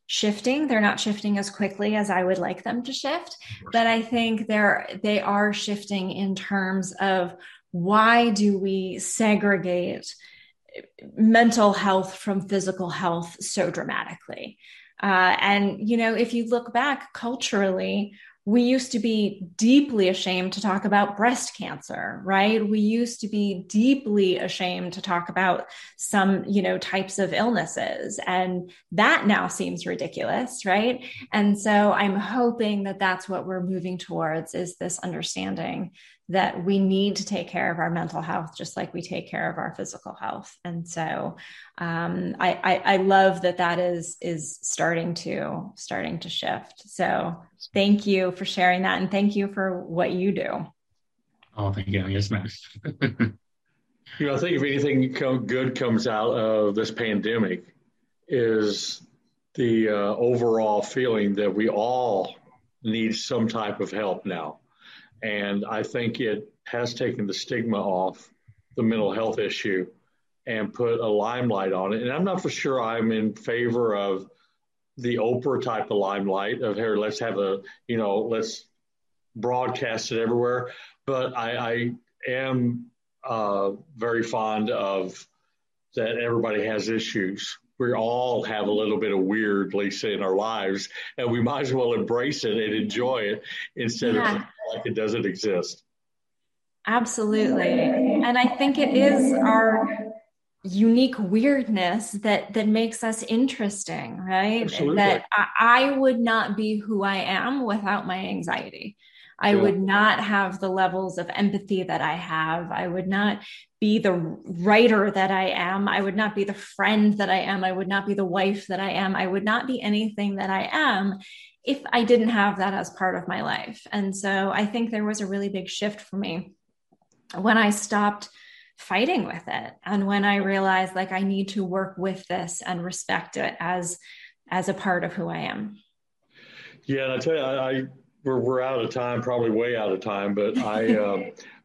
shifting. They're not shifting as quickly as I would like them to shift, but I think they're, they are shifting in terms of why do we segregate mental health from physical health so dramatically? Uh, and, you know, if you look back culturally, we used to be deeply ashamed to talk about breast cancer, right? We used to be deeply ashamed to talk about some, you know, types of illnesses. And that now seems ridiculous, right? And so I'm hoping that that's what we're moving towards, is this understanding that we need to take care of our mental health just like we take care of our physical health. And so um, I, I, I love that that is is starting to starting to shift. So thank you for sharing that, and thank you for what you do. Oh, thank you. Yes, ma'am. You know, I think if anything come, good comes out of this pandemic is the uh, overall feeling that we all need some type of help now. And I think it has taken the stigma off the mental health issue and put a limelight on it. And I'm not for sure I'm in favor of the Oprah type of limelight of, here, let's have a, you know, let's broadcast it everywhere. But I, I am uh, very fond of that everybody has issues. We all have a little bit of weird, Lisa, in our lives, and we might as well embrace it and enjoy it instead yeah. of like it doesn't exist. Absolutely. And I think it is our unique weirdness that that makes us interesting, right? Absolutely. That I, I would not be who I am without my anxiety. I yeah. would not have the levels of empathy that I have. I would not be the writer that I am. I would not be the friend that I am. I would not be the wife that I am. I would not be anything that I am if I didn't have that as part of my life. And so I think there was a really big shift for me when I stopped fighting with it. And when I realized, like, I need to work with this and respect it as, as a part of who I am. Yeah. And I tell you, I, I we're, we're out of time, probably way out of time, but I, um,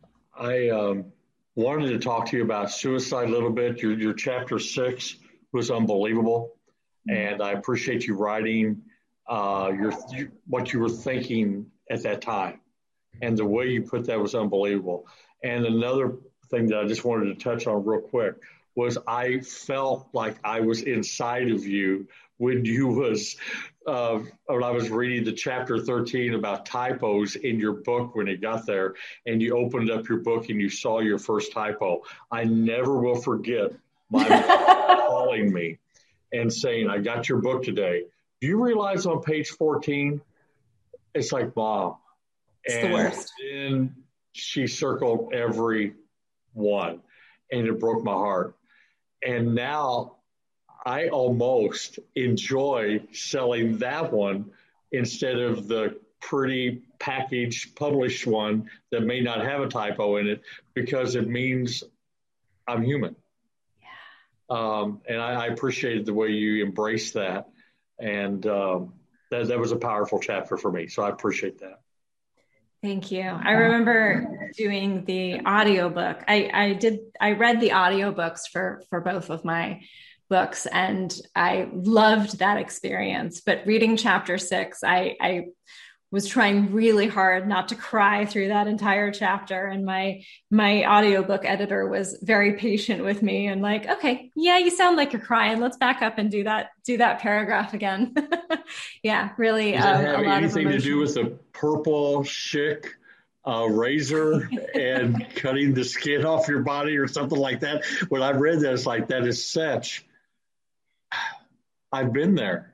I, um, wanted to talk to you about suicide a little bit. Your, your chapter six was unbelievable. And I appreciate you writing uh, your, you, what you were thinking at that time. And the way you put that was unbelievable. And another thing that I just wanted to touch on real quick was I felt like I was inside of you when you was, uh, when I was reading the chapter thirteen about typos in your book when it got there, and you opened up your book and you saw your first typo. I never will forget my mom calling me and saying, I got your book today. Do you realize on page fourteen, it's like, Mom. It's and the worst. Then she circled every one, and it broke my heart. And now I almost enjoy selling that one instead of the pretty packaged published one that may not have a typo in it, because it means I'm human. Yeah. Um, and I, I appreciated the way you embraced that. And um, that, that was a powerful chapter for me. So I appreciate that. Thank you. I remember doing the audiobook. I, I did, I read the audiobooks for, for both of my books, and I loved that experience. But reading chapter six, I, I was trying really hard not to cry through that entire chapter. And my, my audiobook editor was very patient with me and like, okay, yeah, you sound like you're crying. Let's back up and do that, do that paragraph again. Yeah, really. Does that um, have a lot anything of to do with the purple Schick uh, razor and cutting the skin off your body or something like that? When I read that, it's like, that is such, I've been there.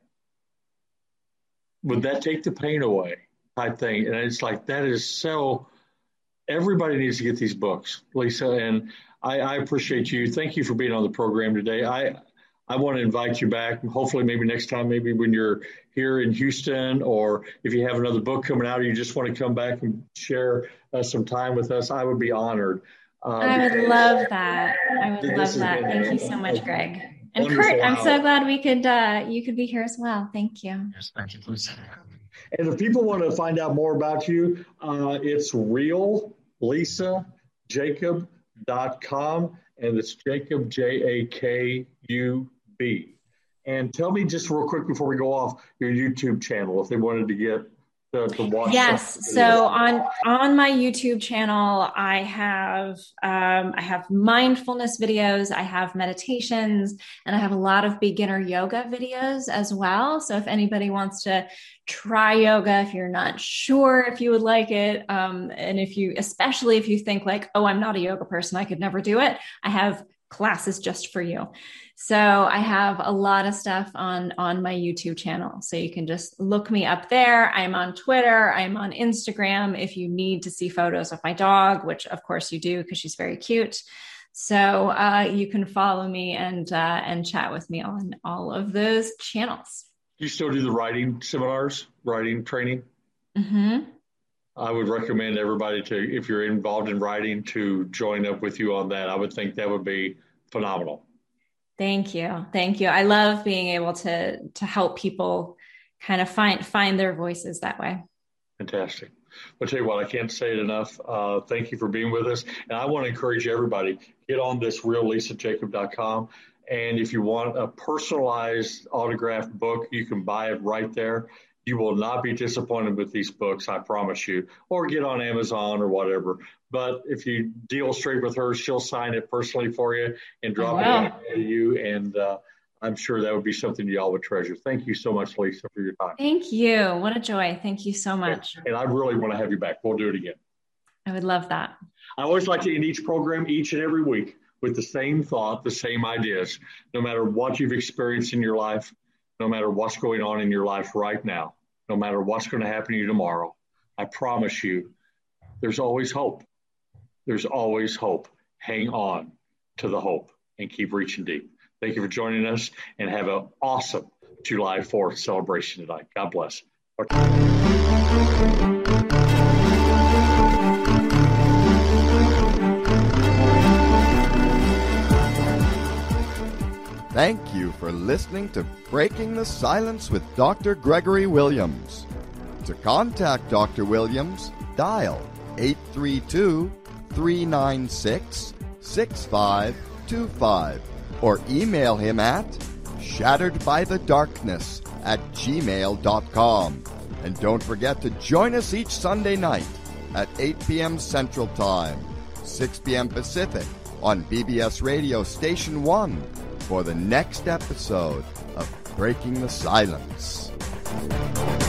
Would that take the pain away? I think. And it's like, that is so, everybody needs to get these books, Lisa. And I, I appreciate you. Thank you for being on the program today. I, I want to invite you back. Hopefully, maybe next time, maybe when you're here in Houston, or if you have another book coming out, or you just want to come back and share uh, some time with us, I would be honored. Uh, I would love that. I would love that. Thank a, you so much, Greg. And Kurt, I'm so glad we could, uh, you could be here as well. Thank you. Yes, thank you, Lisa. And if people want to find out more about you, uh, it's real lisa jacob dot com, and it's Jacob, J A K U B. And tell me just real quick before we go off your YouTube channel if they wanted to get to, to watch. Yes. So on on my YouTube channel, I have um, I have mindfulness videos, I have meditations, and I have a lot of beginner yoga videos as well. So if anybody wants to try yoga, if you're not sure if you would like it, um, and if you, especially if you think like, oh, I'm not a yoga person, I could never do it, I have classes just for you. So I have a lot of stuff on, on my YouTube channel. So you can just look me up there. I'm on Twitter. I'm on Instagram. If you need to see photos of my dog, which of course you do because she's very cute. So uh, you can follow me and, uh, and chat with me on all of those channels. You still do the writing seminars, writing training? Mm-hmm. I would recommend everybody to, if you're involved in writing, to join up with you on that. I would think that would be phenomenal. Thank you. Thank you. I love being able to, to help people kind of find, find their voices that way. Fantastic. I'll tell you what, I can't say it enough. Uh, thank you for being with us. And I want to encourage everybody, get on this real lisa jacob dot com. And if you want a personalized autographed book, you can buy it right there. You will not be disappointed with these books, I promise you, or get on Amazon or whatever. But if you deal straight with her, she'll sign it personally for you and drop it out to you. And uh, I'm sure that would be something y'all would treasure. Thank you so much, Lisa, for your time. Thank you. What a joy. Thank you so much. And I really want to have you back. We'll do it again. I would love that. I always like to end each program each and every week with the same thought, the same ideas. No matter what you've experienced in your life, no matter what's going on in your life right now, no matter what's going to happen to you tomorrow, I promise you, there's always hope. There's always hope. Hang on to the hope and keep reaching deep. Thank you for joining us, and have an awesome July fourth celebration tonight. God bless. Thank you for listening to Breaking the Silence with Doctor Gregory Williams. To contact Doctor Williams, dial eight three two, three nine six, six five two five or email him at shatteredbythedarkness at gmail dot com. And don't forget to join us each Sunday night at eight p.m. Central Time, six p.m. Pacific on B B S Radio Station one for the next episode of Breaking the Silence.